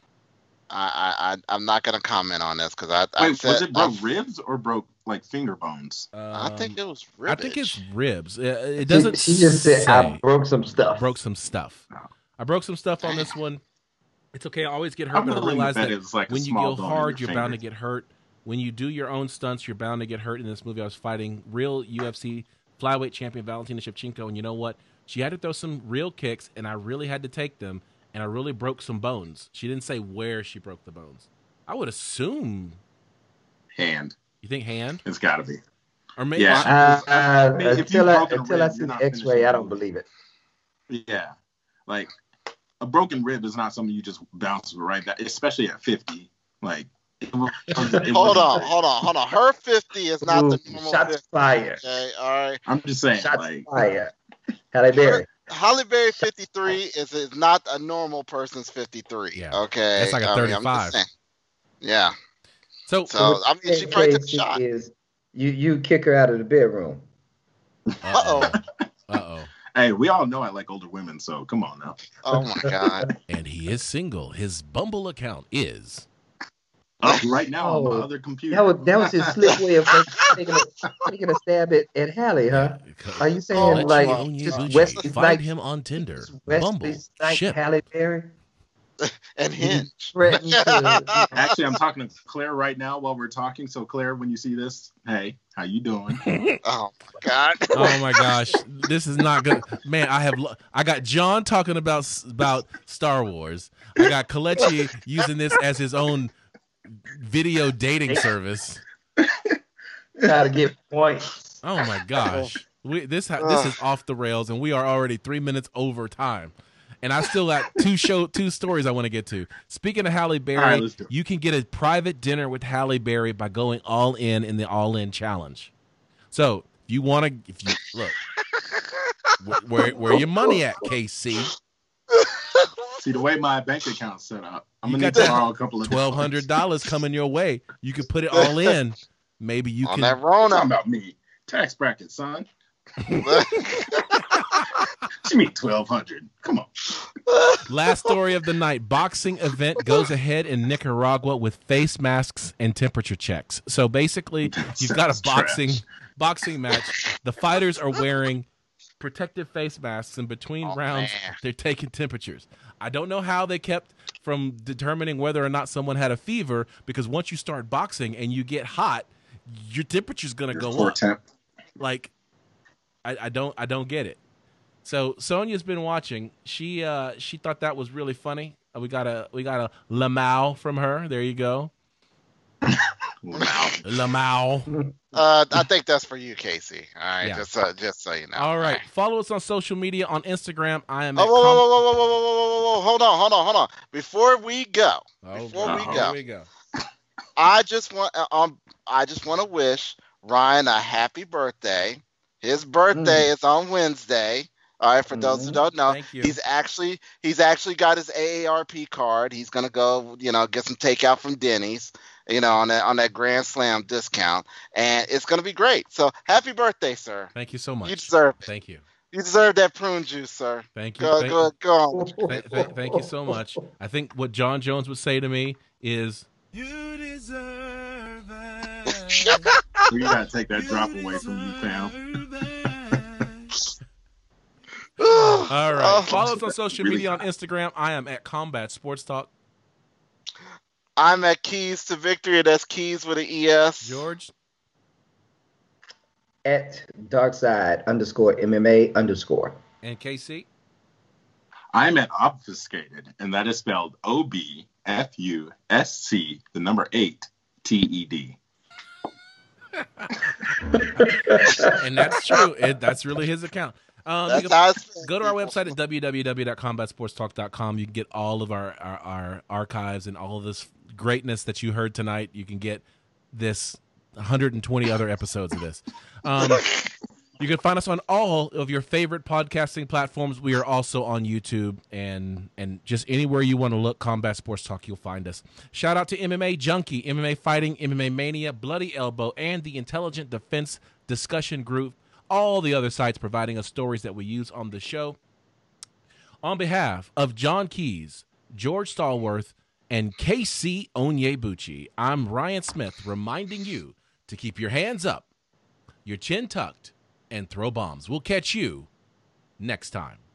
I, I, I I'm not gonna comment on this because I, I Wait, said was it broke I, ribs or broke like finger bones? I think Um, it was. I think it's ribbage. ribs. Uh, It She, doesn't. she just said say. I broke some stuff. broke some stuff. I broke some stuff on this one. It's okay. I always get hurt, I'm but I willing to realize bet that it was like a when you small go bone in hard, your you're bound to finger. get hurt. When you do your own stunts, you're bound to get hurt. In this movie, I was fighting real U F C flyweight champion Valentina Shevchenko, and you know what? She had to throw some real kicks, and I really had to take them, and I really broke some bones. She didn't say where she broke the bones. I would assume. Hand. You think hand, It's got to be. or maybe? Yeah. Uh, uh, I mean, if until you've I broken a until I rib, see you're the not X-ray, finishing I the don't movie. believe it. Yeah. Like a broken rib is not something you just bounce right back, especially at fifty. Like, it was, it Hold wasn't on, great. hold on, hold on. Her fifty is not Ooh, the normal shots fifty. fired. Okay, all right. I'm just saying, Shots like, fired. Halle Berry. Halle Berry fifty-three is is not a normal person's fifty-three. Yeah. Okay, That's like a I mean, I'm just thirty-five. saying. Yeah. So, So I mean, she In probably took a case shot. Is you you kick her out of the bedroom? uh-oh. Uh-oh. hey, we all know I like older women, so come on now. Oh my God. And he is single. His Bumble account is. Oh, right now on my Oh, other computer. That was that was his slick way of taking a, taking a stab at, at Halle, huh? Are you saying Oh, like Onye just Bucci. Wesley Find Snipes, him on Tinder, just Wesley Bumble, Snipes, Ship. Halle Berry? And Hinge. Threatened to, Actually, I'm talking to Claire right now while we're talking. So, Claire, when you see this, hey, how you doing? Oh my God. Oh my gosh, this is not good, man. I have lo- I got John talking about s- about Star Wars. I got Kalechi using this as his own video dating service. try to get points. Oh my gosh, we, this ha- this is off the rails, and we are already three minutes over time. And I still got two show two stories I want to get to. Speaking of Halle Berry, All right, let's do it. you can get a private dinner with Halle Berry by going all in in the All In Challenge. So if you want to, if you look, wh- where where your money at, K C? See, the way my bank account's set up, I'm You going got to need that to borrow a couple of Twelve hundred dollars coming your way. You can put it all in. Maybe you On can. that Talking Rona. about me. Tax bracket, son. What you mean twelve hundred? Come on. Last story of the night. Boxing event goes ahead in Nicaragua with face masks and temperature checks. So basically, you've got a Sounds boxing trash. boxing match. The fighters are wearing protective face masks, and between Oh, rounds, man. they're taking temperatures. I don't know how they kept from determining whether or not someone had a fever, because once you start boxing and you get hot, your temperature's gonna Your go core up. temp. Like, I, I don't I don't get it. So Sonia's been watching. She uh she thought that was really funny. Uh, We got a we got a Lamau from her. There you go, Wow. Lamau. Uh, I think that's for you, Casey. All right, Yeah. just uh, just so you know. All right, follow us on social media on Instagram. I am. Oh, at whoa, whoa, com- whoa, whoa, whoa, whoa, whoa, whoa, whoa! Hold on, hold on, hold on. Before we go, Oh, before boy. we Uh-oh. go, Here we go. I just want uh, um, I just want to wish Ryan a happy birthday. His birthday Mm. is on Wednesday. All right, for those who Mhm. don't know, Thank you. he's actually he's actually got his A A R P card. He's gonna go, you know, get some takeout from Denny's, you know, on that on that Grand Slam discount, and it's gonna be great. So happy birthday, sir! Thank you so much. You deserve it. Thank you. You deserve that prune juice, sir. Thank you. Go Thank, go go on. with your th- th- thank you so much. I think what John Jones would say to me is, "You deserve it." We gotta take that drop away from you, fam. All right. Oh. Follow us on social Really media on hot. Instagram. I am at Combat Sports Talk. I'm at Keys to Victory. That's Keys with an E S. George. At Darkside underscore M M A underscore. And K C. I'm at Obfuscated, and that is spelled O B F U S C, the number eight, T E D. And that's true. It, that's really his account. Um, you That's can how it's go to our website at w w w dot combat sports talk dot com. You can get all of our, our, our archives and all of this greatness that you heard tonight. You can get this one hundred twenty other episodes of this. Um, you can find us on all of your favorite podcasting platforms. We are also on YouTube and and just anywhere you want to look, Combat Sports Talk, you'll find us. Shout out to M M A Junkie, M M A Fighting, M M A Mania, Bloody Elbow, and the Intelligent Defense Discussion Group. All the other sites providing us stories that we use on the show. On behalf of John Keys, George Stallworth, and K C Onyebuchi, I'm Ryan Smith reminding you to keep your hands up, your chin tucked, and throw bombs. We'll catch you next time.